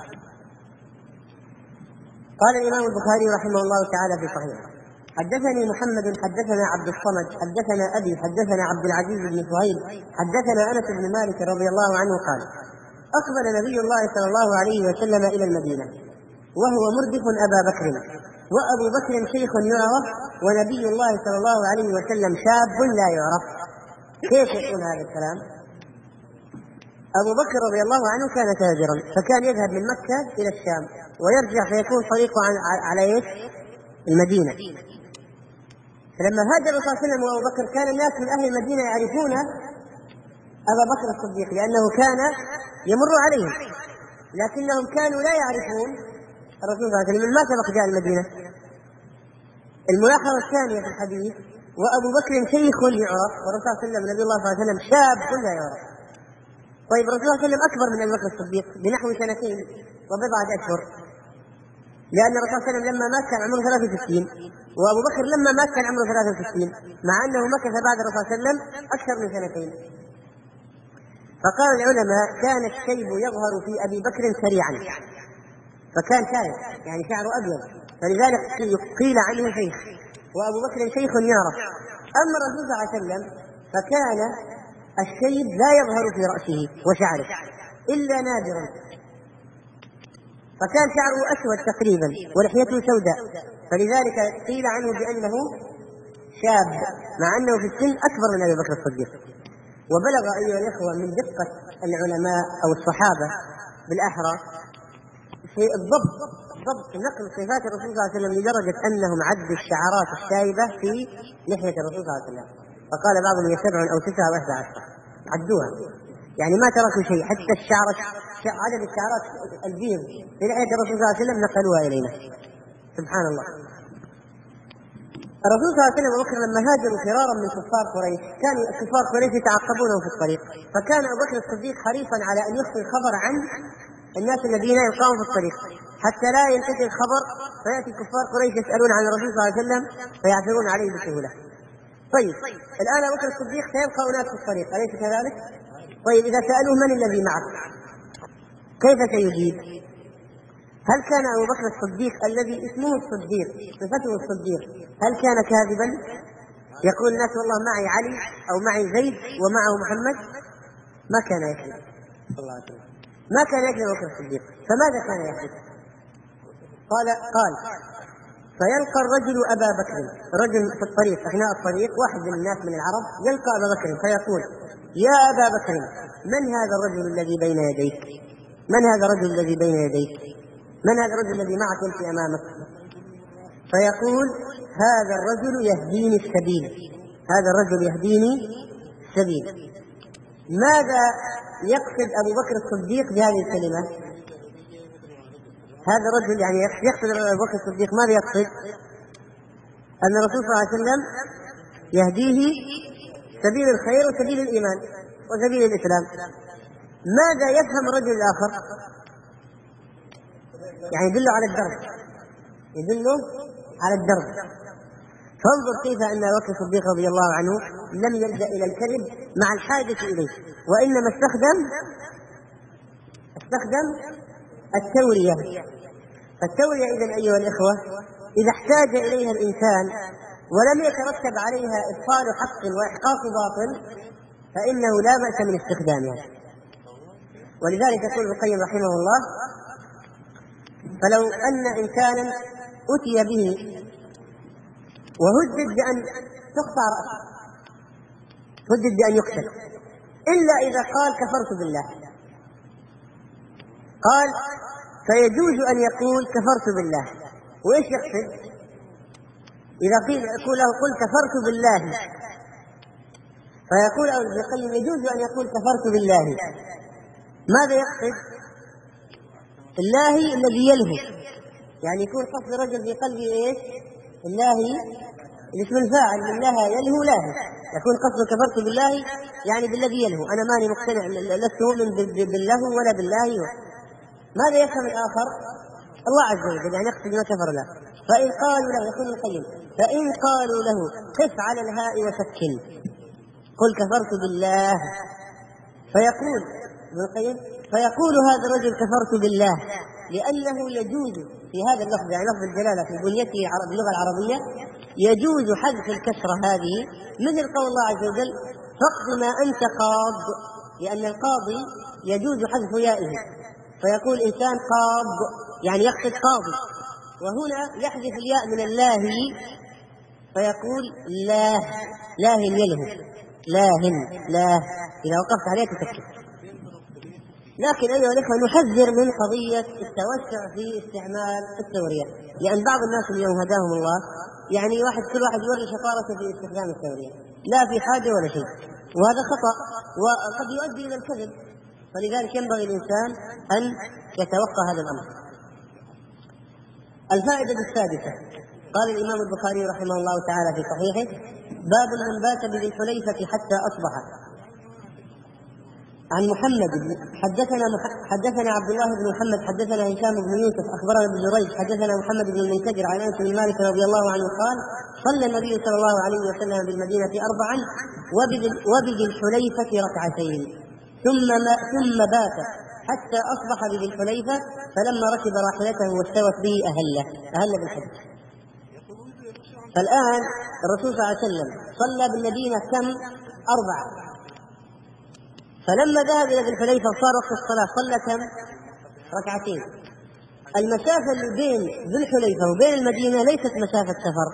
[SPEAKER 1] قال الإمام البخاري رحمه الله تعالى في صحيحه حدثني محمد حدثنا عبد الصمد حدثنا أبي حدثنا عبد العزيز بن سهيل حدثنا أنس بن مالك رضي الله عنه قال أقبل نبي الله صلى الله عليه وسلم إلى المدينة وهو مردف أبا بكر، وأبو بكر شيخ يعرف، ونبي الله صلى الله عليه وسلم شاب لا يعرف. كيف يقول هذا الكلام؟ أبو بكر رضي الله عنه كان تاجرا، فكان يذهب من مكة إلى الشام ويرجع فيكون طريقه على ايش؟ المدينة. فلما هاجر الرسول صلى الله عليه وسلم وأبو بكر كان الناس من أهل المدينة يعرفون أبا بكر الصديق لأنه كان يمر عليهم، لكنهم كانوا لا يعرفون الرسول صلى الله عليه وسلم من ما سبق جاء المدينة. الملاحظة الثانية في الحديث وأبو بكر شيخ يعرف، والرسول صلى الله عليه وسلم نبي الله صلى الله عليه وسلم شاب لا يعرف. طيب الرسول صلى الله عليه وسلم أكبر من أبي بكر الصديق بنحو 2 وبضعة أشهر، لأن الرسول صلى الله عليه وسلم لما مات كان عمره 63، وأبو بكر لما مات كان عمره 63، مع أنه مكث بعد الرسول صلى الله عليه وسلم أكثر من 2. فقال العلماء كان الشيب يظهر في أبي بكر سريعا، فكان شايب يعني شعره أبيض، فلذلك قيل عنه شيخ، وأبو بكر شيخ يعرف. أما الرسول صلى الله عليه وسلم فكان الشيب لا يظهر في رأسه وشعره إلا نادرا، فكان شعره أسود تقريبا ولحيته سوداء، فلذلك قيل عنه بأنه شاب مع أنه في السن أكبر من أبي بكر الصديق. وبلغ أيها الإخوة من دقة العلماء أو الصحابة بالأحرى في الضبط نقل صفات الرسول صلى الله عليه وسلم لدرجة أنهم عدوا الشعرات الشايبة في لحية الرسول صلى الله عليه وسلم، فقال بعضهم هي 7 أو 9 أو 11 عدوها، يعني ما تركوا شيء، حتى عدد الشعرات البيض في لحية الرسول صلى الله عليه وسلم نقلوها إلينا. سبحان الله. الرسول صلى الله عليه وسلم وبكر لما هاجروا فرارا من كفار قريش، كان كفار قريش يتعقبونهم في الطريق، فكان أبو بكر الصديق حريصا على أن يخفي الخبر عن الناس الذين يلقاهم في الطريق حتى لا ينتشر الخبر فيأتي كفار قريش يسألون عن الرسول صلى الله عليه وسلم فيعثرون عليه بسهولة. طيب الآن أبو بكر الصديق سيلقى أناس في الطريق، أليس كذلك؟ طيب إذا سألوه من الذي معك كيف سيجيب؟ هل كان أبو بكر الصديق الذي اسمه الصديق صفته الصديق هل كان كاذبا يقول الناس والله معي علي أو معي زيد ومعه محمد؟ ما كان يكذب صلى الله عليه وسلم، ما كان يكذب أبو بكر الصديق. فماذا كان يحدث؟ قال فيلقى الرجل أبا بكر، رجل في الطريق أثناء الطريق واحد من الناس من العرب يلقى أبا بكر فيقول يا أبا بكر من هذا الرجل الذي بين يديك؟ من هذا الرجل الذي بين يديك؟ من هذا الرجل الذي معك يمشي أمامك؟ فيقول هذا الرجل يهديني السبيل، هذا الرجل يهديني السبيل. ماذا يقصد أبو بكر الصديق بهذه الكلمة؟ هذا الرجل يعني يقصد أبو بكر الصديق ماذا يقصد؟ أن الرسول صلى الله عليه وسلم يهديه سبيل الخير وسبيل الإيمان وسبيل الإسلام. ماذا يفهم الرجل الآخر؟ يعني يدل على الدرب، يدل على الدرب. فانظر كيف أن أبو بكر الصديق رضي الله عنه لم يلجأ إلى الكذب مع الحاجة إليه، وإنما استخدم التورية. فالتورية إذن أيها الإخوة إذا احتاج إليها الإنسان ولم يترتب عليها إبطال حق وإحقاق باطل فإنه لا بأس من استخدامها. ولذلك يقول ابن القيم رحمه الله فلو أن إنسانا أتي به وهدد بأن تقطع رأسه، هدد بأن يقتل، إلا إذا قال كفرت بالله، قال فيجوز أن يقول كفرت بالله. وإيش يقصد؟ إذا قيل يقول له قل كفرت بالله، فيقول ابن القيم يجوز أن يقول كفرت بالله. ماذا يقصد؟ الله الذي يلهو، يعني يكون قصد رجل في قلبه ايش؟ الله الاسم الفاعل من لها يلهو لاهي، يكون قصد كفرت بالله يعني بالذي يلهو، انا ماني مقتنع لست مؤمن باللهو ولا بالله. ماذا يفهم الاخر؟ الله عز وجل يعني يقصد ما كفر له. فان قالوا له يقول القيم فان قالوا له قف على الهاء وسكن قل كفرت بالله، فيقول ابن القيم فيقول هذا الرجل كفرت بالله لأنه يجوز في هذا اللفظ يعني لفظ الجلالة في بنيته باللغة العربية يجوز حذف الكسرة هذه مثل قول الله عز وجل فاقض ما أنت قاض، لأن القاضي يجوز حذف يائه فيقول إنسان قاض يعني يقصد قاضي، وهنا يحذف الياء من الله فيقول لاه يلهو لاه إذا وقفت عليه تسكت. لكن أيها الأخوة نحذر من قضية التوسع في استعمال التورية، لأن بعض الناس اليوم هداهم الله يعني كل واحد يوري شطارته في استخدام التورية لا في حاجة ولا شيء، وهذا خطأ وقد يؤدي إلى الكذب، فلذلك ينبغي الإنسان أن يتوقع هذا الأمر. الفائدة السادسة قال الإمام البخاري رحمه الله تعالى في صحيحه باب من بات بذي الحليفة حتى أصبح. عن محمد حدثنا عبد الله بن محمد حدثنا هشام بن يوسف أخبرنا ابن جريج حدثنا محمد بن المنكدر عن أنس بن مالك رضي الله عنه قال صلى النبي صلى الله عليه وسلم بالمدينة 4 وبذي الحليفة 2 ثم بات حتى أصبح بذي الحليفة، فلما ركب راحلته واستوت به أهل بالحج. فالآن الرسول صلى الله عليه وسلم صلى بالمدينة كم؟ 4، فلما ذهب إلى ذي الحليفة وصار وقت الصلاة صلى كم؟ 2. المسافة اللي بين ذي الحليفة وبين المدينة ليست مسافة سفر،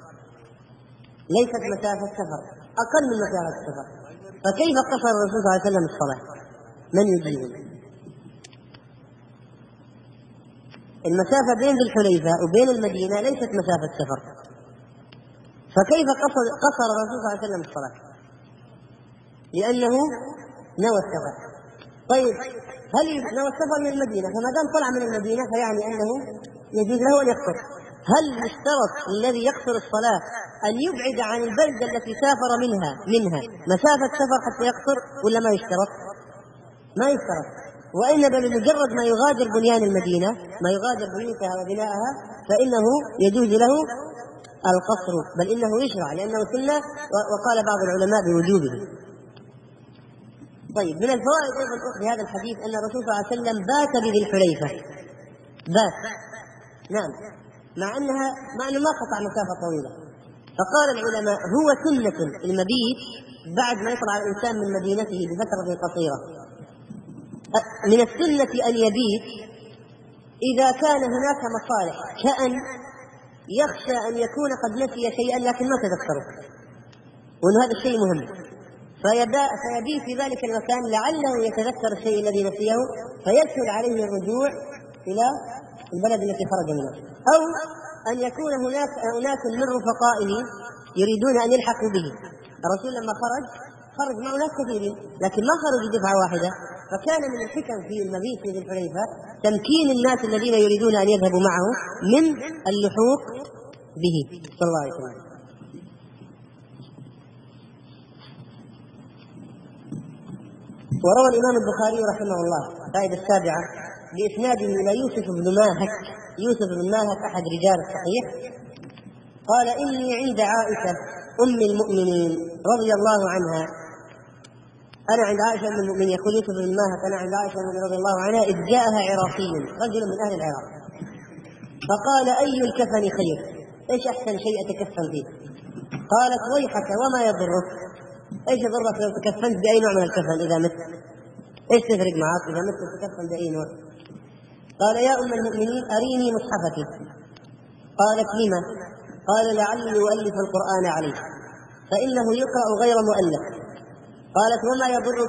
[SPEAKER 1] أقل من مسافة السفر، فكيف قصر الرسول صلى الله عليه وسلم الصلاة؟ من يجيب؟ المسافة بين ذي الحليفة وبين المدينة ليست مسافة سفر، فكيف قصر الرسول صلى الله عليه وسلم الصلاة؟ لأنه نوى السفر. طيب هل نوى السفر من المدينة، فما دام طلع من المدينة فيعني أنه يجوز له أن يقصر. هل يشترط الذي يقصر الصلاة أن يبعد عن البلدة التي سافر منها مسافة سفر حتى يقصر، ولا ما يشترط؟ ما يشترط، وإنما بمجرد ما يغادر بنيان المدينة، ما يغادر بيوتها وبناءها، فإنه يجوز له القصر، بل إنه يشرع لأنه سنة، وقال بعض العلماء بوجوبه. طيب من الفوائد أيضا في هذا الحديث أن الرسول صلى الله عليه وسلم بات بذي الحليفة، بات، نعم، مع أنه ما قطع مسافة طويلة. فقال العلماء هو سنة المبيت بعد ما يطلع الإنسان من مدينته بفترة قصيرة. من السنة أن يبيت إذا كان هناك مصالح، كأن يخشى أن يكون قد نسي شيئا لكن ما تذكره، وأن هذا الشيء مهم، فيبيت في ذلك المكان لعله يتذكر الشيء الذي نسيه فيسهل عليه الرجوع إلى البلد التي خرج منها. أو أن يكون هناك أناس من رفقائه يريدون أن يلحقوا به. الرسول لما خرج مع ناس كثيرين لكن ما خرجوا دفعة واحدة، فكان من الحكم في المبيت في ذي الحليفة تمكين الناس الذين يريدون أن يذهبوا معه من اللحوق به صلى الله عليه وسلم. وروى الإمام البخاري رحمه الله فائدة السابعة بإسناده إلى يوسف بن ماهك أحد رجال الصحيح قال إني عند عائشة أم المؤمنين رضي الله عنها، أنا عند عائشة أم المؤمنين، يقول يوسف بن ماهك أنا عند عائشة رضي الله عنها إذ جاءها عراقي رجل من أهل العراق فقال أي الكفن خير، إيش أحسن شيء أتكفن فيه؟ قالت ويحك وما يضرك، إيش يضرك لو تكفنت بأي نوع من الكفن إذا مت؟ إيش تفرق معك إذا مت تكفن بأي نوع؟ قال يا أم المؤمنين أريني مصحفك. قالت لما؟ قال لعلي أؤلف القرآن عليه فإنه يقرأ غير مؤلف. قالت وما يضرك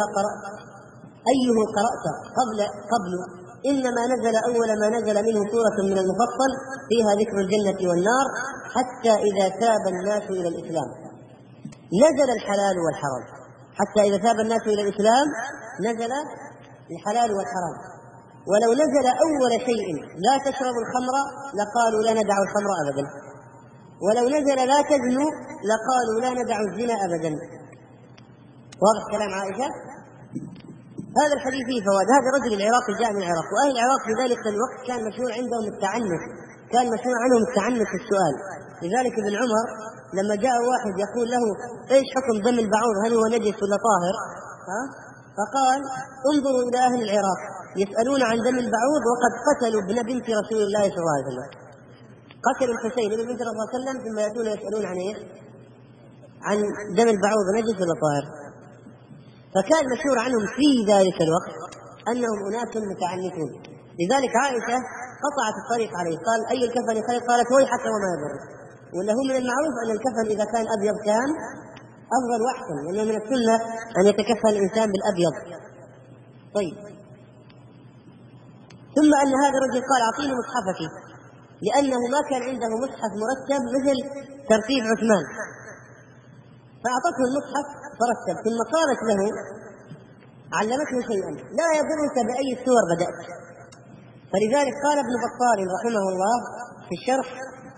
[SPEAKER 1] أيه قرأت قبل إنما نزل أول ما نزل منه سورة من المفصل فيها ذكر الجنة والنار حتى إذا تاب الناس إلى الإسلام نزل الحلال والحرام، حتى إذا تاب الناس إلى الإسلام نزل الحلال والحرام. ولو نزل أول شيء لا تشربوا الخمر لقالوا لا ندع الخمر أبدا، ولو نزل لا تزنوا لقالوا لا ندع الزنا أبدا. واضح كلام عائشة؟ هذا الحديث فيه فوائد. هذا الرجل العراقي جاء من العراق، وأهل العراق في ذلك الوقت كان مشهور عندهم التعنت، كان مشهور عنهم التعنت في السؤال. لذلك ابن عمر لما جاء واحد يقول له ايش حكم دم البعوض هل هو نجس ولا طاهر؟ فقال انظروا إلى أهل العراق يسألون عن دم البعوض وقد قتلوا ابن بنت رسول الله صلى الله عليه وسلم، قتلوا الحسين ابن بنت رسول الله صلى الله عليه وسلم، ثم يأتون يسألون عن ايش؟ عن دم البعوض نجس ولا طاهر. فكان مشهور عنهم في ذلك الوقت أنهم أناس متعنتون. لذلك عائشة قطعت الطريق عليه، قال أي الكفن خير؟ قالت ويحك وما يضرك. وله من المعروف أن الكفن إذا كان أبيض كان أفضل وأحسن، لأن من السنة أن يتكفن الإنسان بالأبيض. طيب ثم أن هذا الرجل قال أعطيني مصحفك، لأنه ما كان عنده مصحف مرتب مثل ترتيب عثمان، فأعطته المصحف فرتب. ثم قالت له علمته شيئا لا يضرك بأي السور بدأت. فلذلك قال ابن بطال رحمه الله في الشرح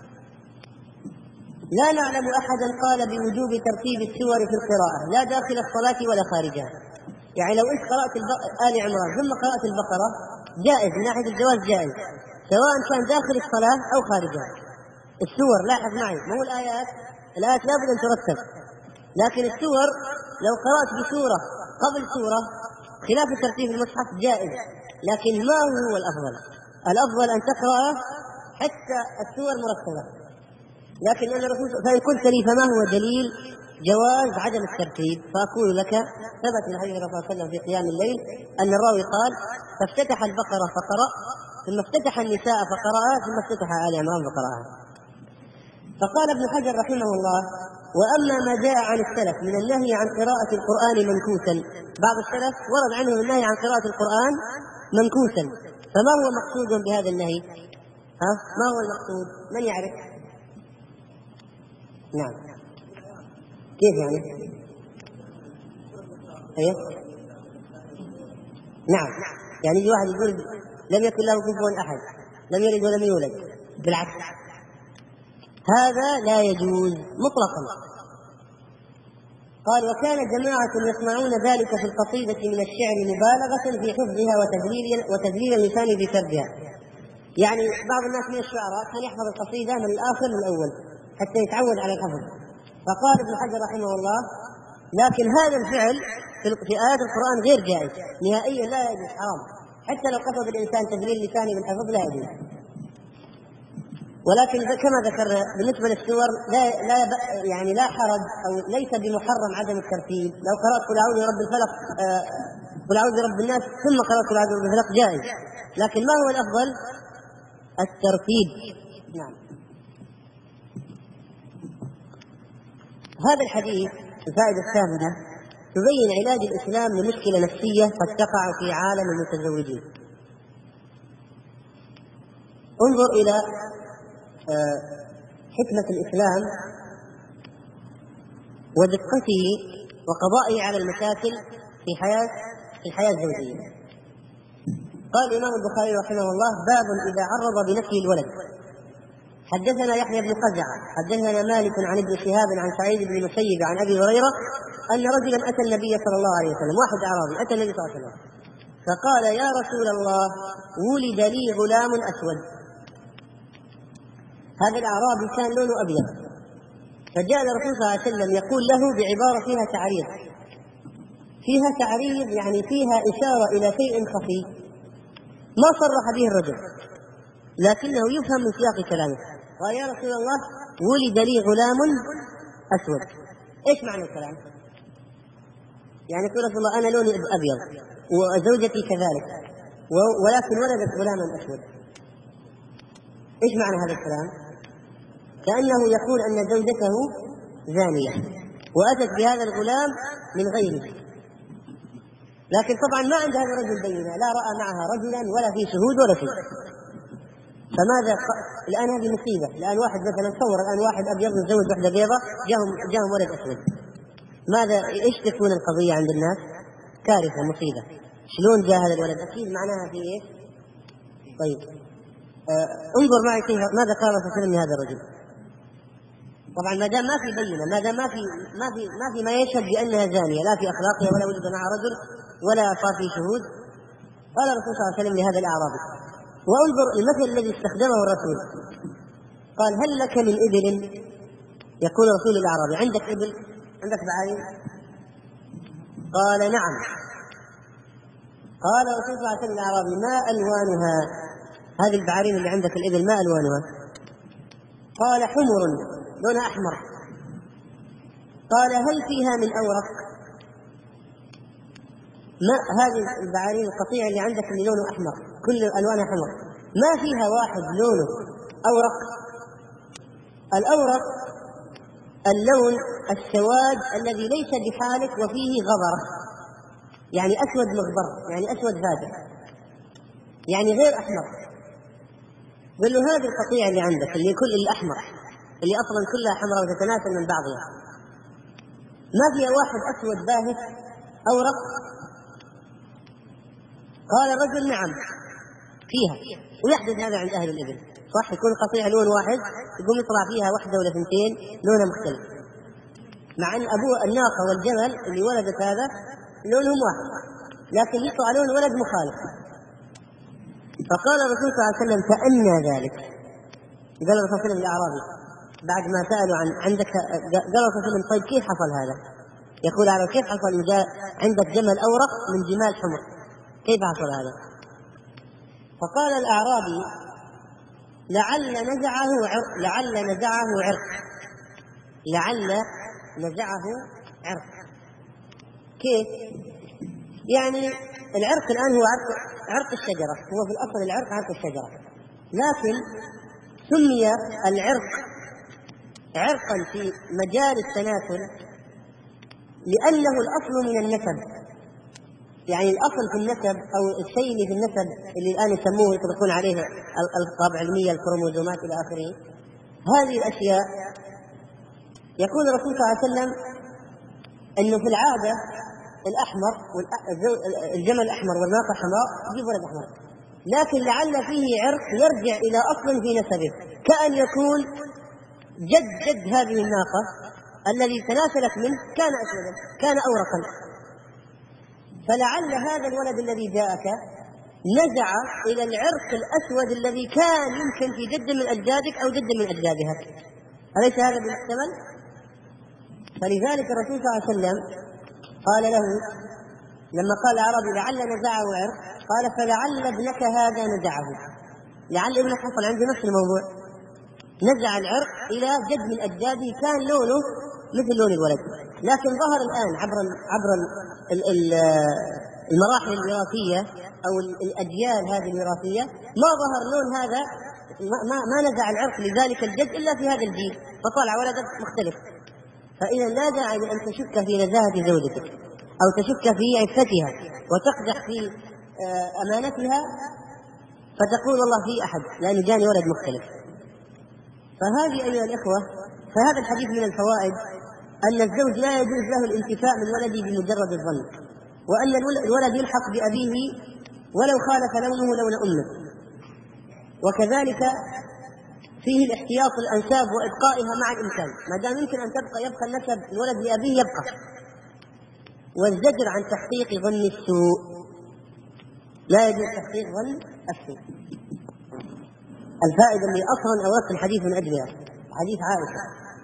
[SPEAKER 1] لا نعلم أحدا قال بوجوب ترتيب السور في القراءة لا داخل الصلاة ولا خارجها. يعني لو أنت قرأت آل عمران ثم قرأت البقرة جائز، من ناحية الجواز جائز، سواء كان داخل الصلاة أو خارجها. السور لاحظ معي مو الآيات لابد أن ترتب، لكن السور لو قرأت بسورة قبل سورة خلاف ترتيب المصحف جائز، لكن ما هو الأفضل؟ الأفضل أن تقرأ حتى السور مرتبة. لكن أن الرسول فإن قلت لي فما هو دليل جواز عدم الترتيب؟ فأقول لك ثبت من حديث الرسول صلى الله عليه وسلم في قيام الليل أن الراوي قال فافتتح البقرة فقرأ ثم افتتح النساء فقرأ ثم افتتح آل عمران فقرأها. فقال ابن حجر رحمه الله وأما ما جاء عن السلف من النهي عن قراءة القرآن منكوسا، بعض السلف ورد عنه النهي عن قراءة القرآن منكوسا فما هو مقصود بهذا النهي؟ ما هو المقصود؟ من يعرف؟ نعم. كيف يعني؟ ايه؟ نعم، يعني يجي واحد يقول لم يكن له كفوا احد، لم يلد ولم يولد، بالعكس هذا لا يجوز مطلقا. قال: وكان جماعة يصنعون ذلك في القصيدة من الشعر مبالغة في حفظها وتدليل اللسان في سردها. يعني بعض الناس من الشعراء كان يحفظ القصيدة من الآخر للأول حتى يتعود على الحفظ. فقال ابن حجر رحمه الله: لكن هذا الفعل في آيات القرآن غير جائز نهائيا، لا يجوز، حرام، حتى لو قصد الإنسان تدليل لسانه بالحفظ لا يجوز. ولكن كما ذكرنا بالنسبة للسور يعني لا حرج أو ليس بمحرم عدم الترتيب. لو قرأت قل أعوذ برب الفلق قل أعوذ برب الناس ثم قرأت قل أعوذ برب الفلق جائز، لكن ما هو الأفضل؟ الترتيب. نعم. هذا الحديث الفائدة الثامنة تبين علاج الإسلام لمشكلة نفسية قد تقع في عالم المتزوجين. انظر إلى حكمة الإسلام ودقته وقضائه على المشاكل في الحياة الزوجية. قال الإمام البخاري رحمه الله: باب إذا عرض بنفي الولد. حدثنا يحيى بن قزعة حدثنا مالك عن ابن شهاب عن سعيد بن المسيب عن أبي هريرة أن رجلا أتى النبي صلى الله عليه وسلم، واحد أعرابي أتى النبي صلى الله عليه وسلم فقال: يا رسول الله، ولد لي غلام أسود. هذا الأعرابي كان لونه أبيض، فجاء الرسول صلى الله عليه وسلم يقول له بعبارة فيها تعريض، يعني فيها إشارة إلى شيء خفي ما صرح به الرجل لكنه يفهم من سياق كلامه. قال: يا رسول الله، ولد لي غلام أسود. إيش معنى الكلام؟ يعني يقول رسول الله أنا لوني أبيض وزوجتي كذلك ولكن ولدت غلاما أسود. إيش معنى هذا الكلام؟ كأنه يقول أن زوجته زانية وأتت بهذا الغلام من غيره، لكن طبعا ما عند هذا الرجل بينة، لا رأى معها رجلا ولا في شهود ولا شيء. فماذا الآن؟ هذه مصيبة. الآن واحد مثلا تصور الآن واحد أبيض متزوج واحدة بيضاء جاهم ولد أسود، ماذا إيش تكون القضية عند الناس؟ كارثة، مصيبة. شلون جاء هذا الولد؟ أكيد معناها في إيه؟ طيب انظر معي كيف ماذا قال صلى الله عليه وسلم لهذا الرجل. طبعا ما دام ما في بينة، ما دام ما في ما يشهد بأنها زانية لا في أخلاقها ولا وجد معها رجل ولا صار في شهود، قال الرسول صلى الله عليه وسلم لهذا الأعرابي. وانظر المثل الذي استخدمه الرسول، قال: هل لك من إبل؟ يقول الرسول الأعرابي: عندك إبل؟ عندك بعير؟ قال: نعم. قال الرسول صلى الله عليه وسلم الأعرابي: ما ألوانها؟ هذه البعارين اللي عندك الإبل ما ألوانها؟ قال: حمر لونها أحمر. قال: هل فيها من أورق؟ ما هذه البعارين القطيع اللي عندك اللي لونه أحمر كل ألوانها حمر، ما فيها واحد لونه أورق؟ الأورق اللون السواد الذي ليس بحالك وفيه غبرة، يعني أسود مغبر، يعني أسود فاتح، يعني غير أحمر. قل له هذه القطيع اللي عندك اللي كل الأحمر اللي أصلا كلها حمراء وتتناسل من بعضها، ما فيها واحد أسود باهت أورق؟ قال الرجل: نعم فيها. ويحدث هذا عند أهل الإبل، صح، يكون قطيع لون واحد يقوم يطلع فيها واحدة ولا ثنتين لونها مختلف، مع أن أبوه الناقة والجمل اللي ولدت هذا لونهم واحد لكن يطلع لون ولد مخالف. فقال الرسول صلى الله عليه وسلم: فأنى ذلك؟ قال الرسول صلى الله عليه وسلم للأعرابي بعد ما سألوا عن عندك، قال الرسول صلى الله عليه وسلم: طيب كيف حصل هذا؟ يقول: على كيف حصل عندك جمل أورق من جمال حمر، كيف حصل هذا؟ فقال الأعرابي: لعل نزعه عرق. كيف؟ يعني العرق الآن هو عرق الشجرة، هو في الأصل العرق عرق الشجرة، لكن سمي العرق عرقا في مجال التناسل لأنه الأصل من النسب، يعني الأصل في النسب أو الشيء اللي في النسب اللي الآن يسموه يطلقون عليه الألقاب علمية الكروموزومات إلى آخره، هذه الأشياء يقول الرسول صلى الله عليه وسلم أنه في العادة الأحمر الجمل الأحمر والناقة الحمراء يجيب ولد أحمر، لكن لعل فيه عرق يرجع إلى أصل في نسبه، كأن يكون جد هذه الناقة الذي تناسلت منه كان أسودا، كان أورقا، فلعل هذا الولد الذي جاءك نزع إلى العرق الأسود الذي كان يمكن في جد من أجدادك أو جد من أجدادها. أليس هذا بالمحتمل؟ فلذلك الرسول صلى الله عليه وسلم قال له لما قال العربي لعل نزعه عرق، قال فلعل ابنك هذا نزعه، لعل ابنك حصل عنده نفس الموضوع، نزع العرق إلى جد من أجداده كان لونه مثل لون الولد، لكن ظهر الآن عبر المراحل الوراثية أو الأجيال هذه الوراثية ما ظهر لون هذا، ما نزع العرق لذلك الجد إلا في هذا الجيل، فطلع ولد مختلف. فإذا لا داعي لأن تشك في نزاهة زوجتك أو تشك في عفتها وتقدح في أمانتها فتقول والله في أحد لأن جاني ولد مختلف. فهذه أيها الإخوة، فهذا الحديث من الفوائد أن الزوج لا يجوز له الانتفاء من ولده بمجرد الظن، وأن الولد يلحق بأبيه ولو خالف لونه لون أمه، وكذلك فيه الاحتياط الأنساب وإبقائها مع الإمكان، ما دام يمكن أن يبقى النسب الولد لأبيه يبقى، والزجر عن تحقيق ظن السوء، لا يجوز تحقيق ظن السوء. الفائدة اللي أصلا أوصل الحديث من أجلها حديث عائشة.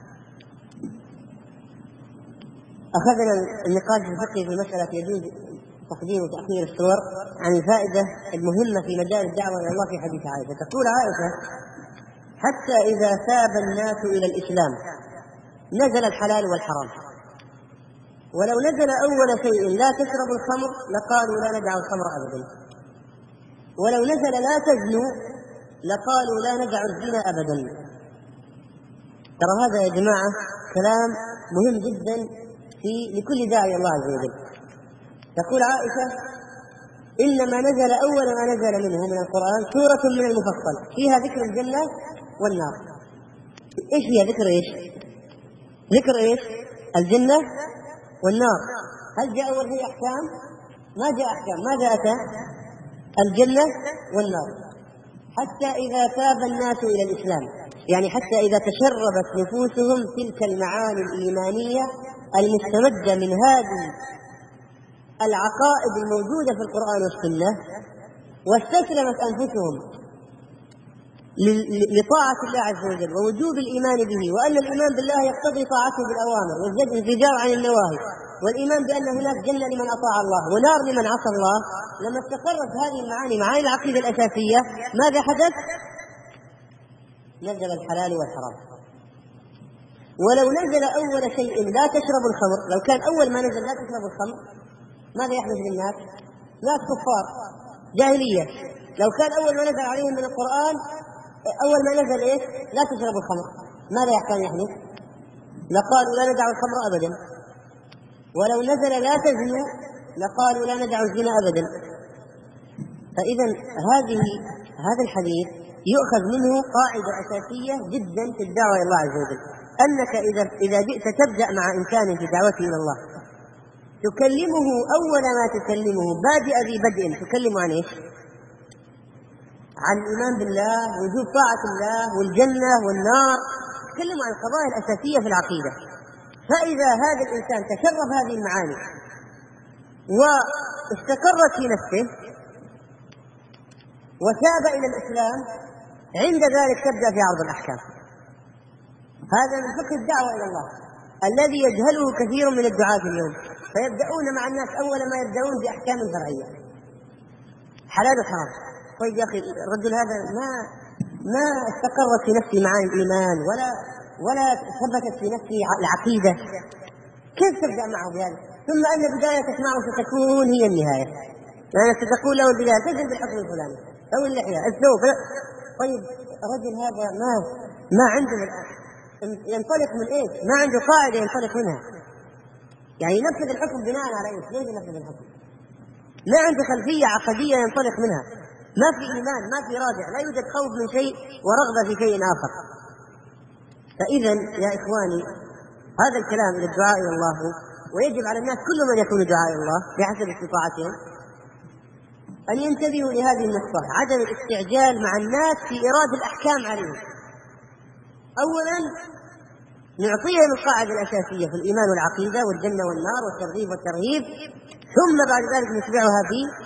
[SPEAKER 1] أخذنا النقاش الفقهي في مسألة يجوز تقديم وتأخير الصور عن الفائدة المهمة في مجال الدعوة إلى الله في حديث عائشة. تقول عائشة حتى إذا ثاب الناس إلى الإسلام نزل الحلال والحرام، ولو نزل أول شيء لا تشرب الخمر لقالوا لا ندع الخمر أبدا، ولو نزل لا تزنوا لقالوا لا ندع الزنا أبدا. ترى هذا يا جماعة كلام مهم جدا لكل داعي الله عز وجل. تقول عائشة إنما نزل أول ما نزل منه من القرآن سورة من المفصل فيها ذكر الجنة والنار. إيش فيها ذكر إيش؟ ذكر إيش؟ الجنة والنار. هل جاء أول شيء أحكام؟ ما جاء أحكام، ماذا أتى؟ الجنة والنار. حتى إذا تاب الناس إلى الإسلام، يعني حتى إذا تشربت نفوسهم تلك المعاني الإيمانية المستمدة من هذه العقائد الموجودة في القرآن والسنة، واستسلمت أنفسهم لطاعة الله عز وجل ووجوب الإيمان به، وأن الإيمان بالله يقتضي طاعته بالأوامر والزجر عن النواهي، والإيمان بأن هناك جنة لمن أطاع الله ونار لمن عصى الله. لما استقرت هذه المعاني معاني العقيدة الأساسية ماذا حدث؟ نزل الحلال والحرام. ولو نزل أول شيء لا تشرب الخمر، لو كان أول ما نزل لا تشرب الخمر ماذا يحدث للناس؟ ناس كفار جاهلية، لو كان أول ما نزل عليهم من القرآن أول ما نزل إيش؟ لا تشرب الخمر، ماذا كان يحدث؟ لقالوا لا ندع الخمر أبدا. ولو نزل لا تزنوا لقالوا لا ندع الزنا أبدا. فإذا هذا الحديث يؤخذ منه قاعدة أساسية جدا في الدعوة إلى الله عز وجل، أنك إذا جئت تبدأ مع إنسان في دعوته إلى الله تكلمه أول ما تكلمه بادئ ذي بدء، تكلمه عن إيش؟ عن الإيمان بالله، وجوب طاعة الله، والجنة والنار، تكلمه عن القضايا الأساسية في العقيدة. فإذا هذا الإنسان تشرف هذه المعاني واستقرت في نفسه وتاب إلى الإسلام، عند ذلك تبدأ في عرض الأحكام. هذا من فقه الدعوة إلى الله الذي يجهله كثير من الدعاة اليوم، فيبدأون مع الناس أول ما يبدأون بأحكام فرعية حلال وحرام. طيب يا أخي الرجل هذا ما استقرت في نفسه معاني الإيمان ولا ثبتت في نفسه العقيدة، كيف تبدأ معه بهذا؟ ثم أن بدايتك معه ستكون هي النهاية، لأنك ستقول له البداية تجد بالحكم الفلاني أو اللحية الثوب. طيب الرجل هذا ما عنده ينطلق من إيش؟ ما عنده قاعدة ينطلق منها، يعني ينفذ الحكم بناء على إيش؟ ليش ينفذ الحكم؟ ما عنده خلفية عقدية ينطلق منها، ما في إيمان، ما في رادع، لا يوجد خوف من شيء ورغبة في شيء آخر. فإذا يا إخواني هذا الكلام إلى الدعاء إلى الله، ويجب على الناس كل من يكون دعاء إلى الله بحسب استطاعتهم أن ينتبهوا لهذه النقطة، عدم الاستعجال مع الناس في إيراد الأحكام عليهم. أولا نعطيهم القاعدة الأساسية في الإيمان والعقيدة والجنة والنار والترغيب والترهيب، ثم بعد ذلك نتبعها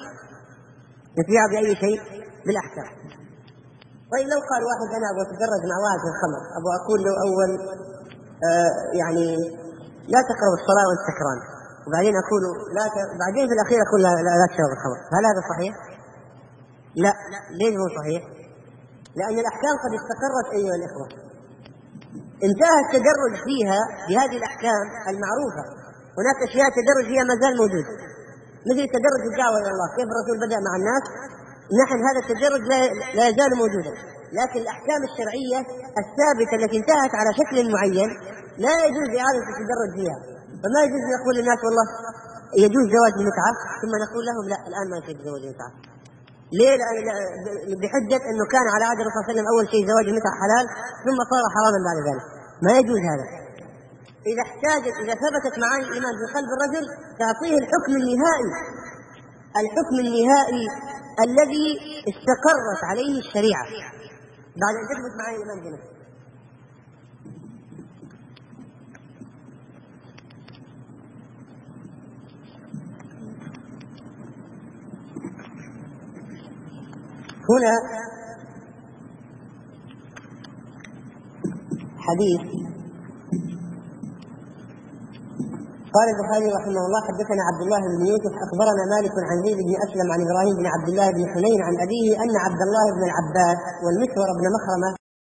[SPEAKER 1] بأي شيء بالأحكام. طيب لو قال واحد أنا أبغى أتدرج مع واحد في الخمر، أبغى أقول له أول يعني لا تقرب الصلاة وأنت سكران، وبعدين أقول بعدين في الأخير أقول لا تشرب الخمر، هل هذا صحيح؟ لا. ليش مو صحيح؟ لأن الأحكام قد استقرت أيها الإخوة، انتهى التدرج فيها بهذه الأحكام المعروفة. هناك أشياء التدرج فيها ما زال موجود، مثل تدرج الدعوة إلى الله، كيف الرسول بدأ مع الناس، نحن هذا التدرج لا يزال موجودا. لكن الأحكام الشرعية الثابتة التي انتهت على شكل معين لا يجوز إعادة التدرج فيها. فما يجوز نقول للناس والله يجوز زواج المتعة ثم نقول لهم لا الآن ما يجوز زواج المتعة. ليه؟ بحجة أنه كان على عهد الرسول صلى الله عليه وسلم أول شيء زواج المتعة حلال ثم صار حراما بعد ذلك. ما يجوز هذا. إذا ثبتت معاني الإيمان في قلب الرجل تعطيه الحكم النهائي، الحكم النهائي الذي استقرت عليه الشريعة بعد أن تثبت معاني الإيمان في نفسه. هنا حديث قال البخاري رحمه الله حدثنا عبد الله بن يوسف أخبرنا مالك عن زيد بن أسلم عن إبراهيم بن عبد الله بن حنين عن أبيه أن عبد الله بن العباس والمسور بن مخرمة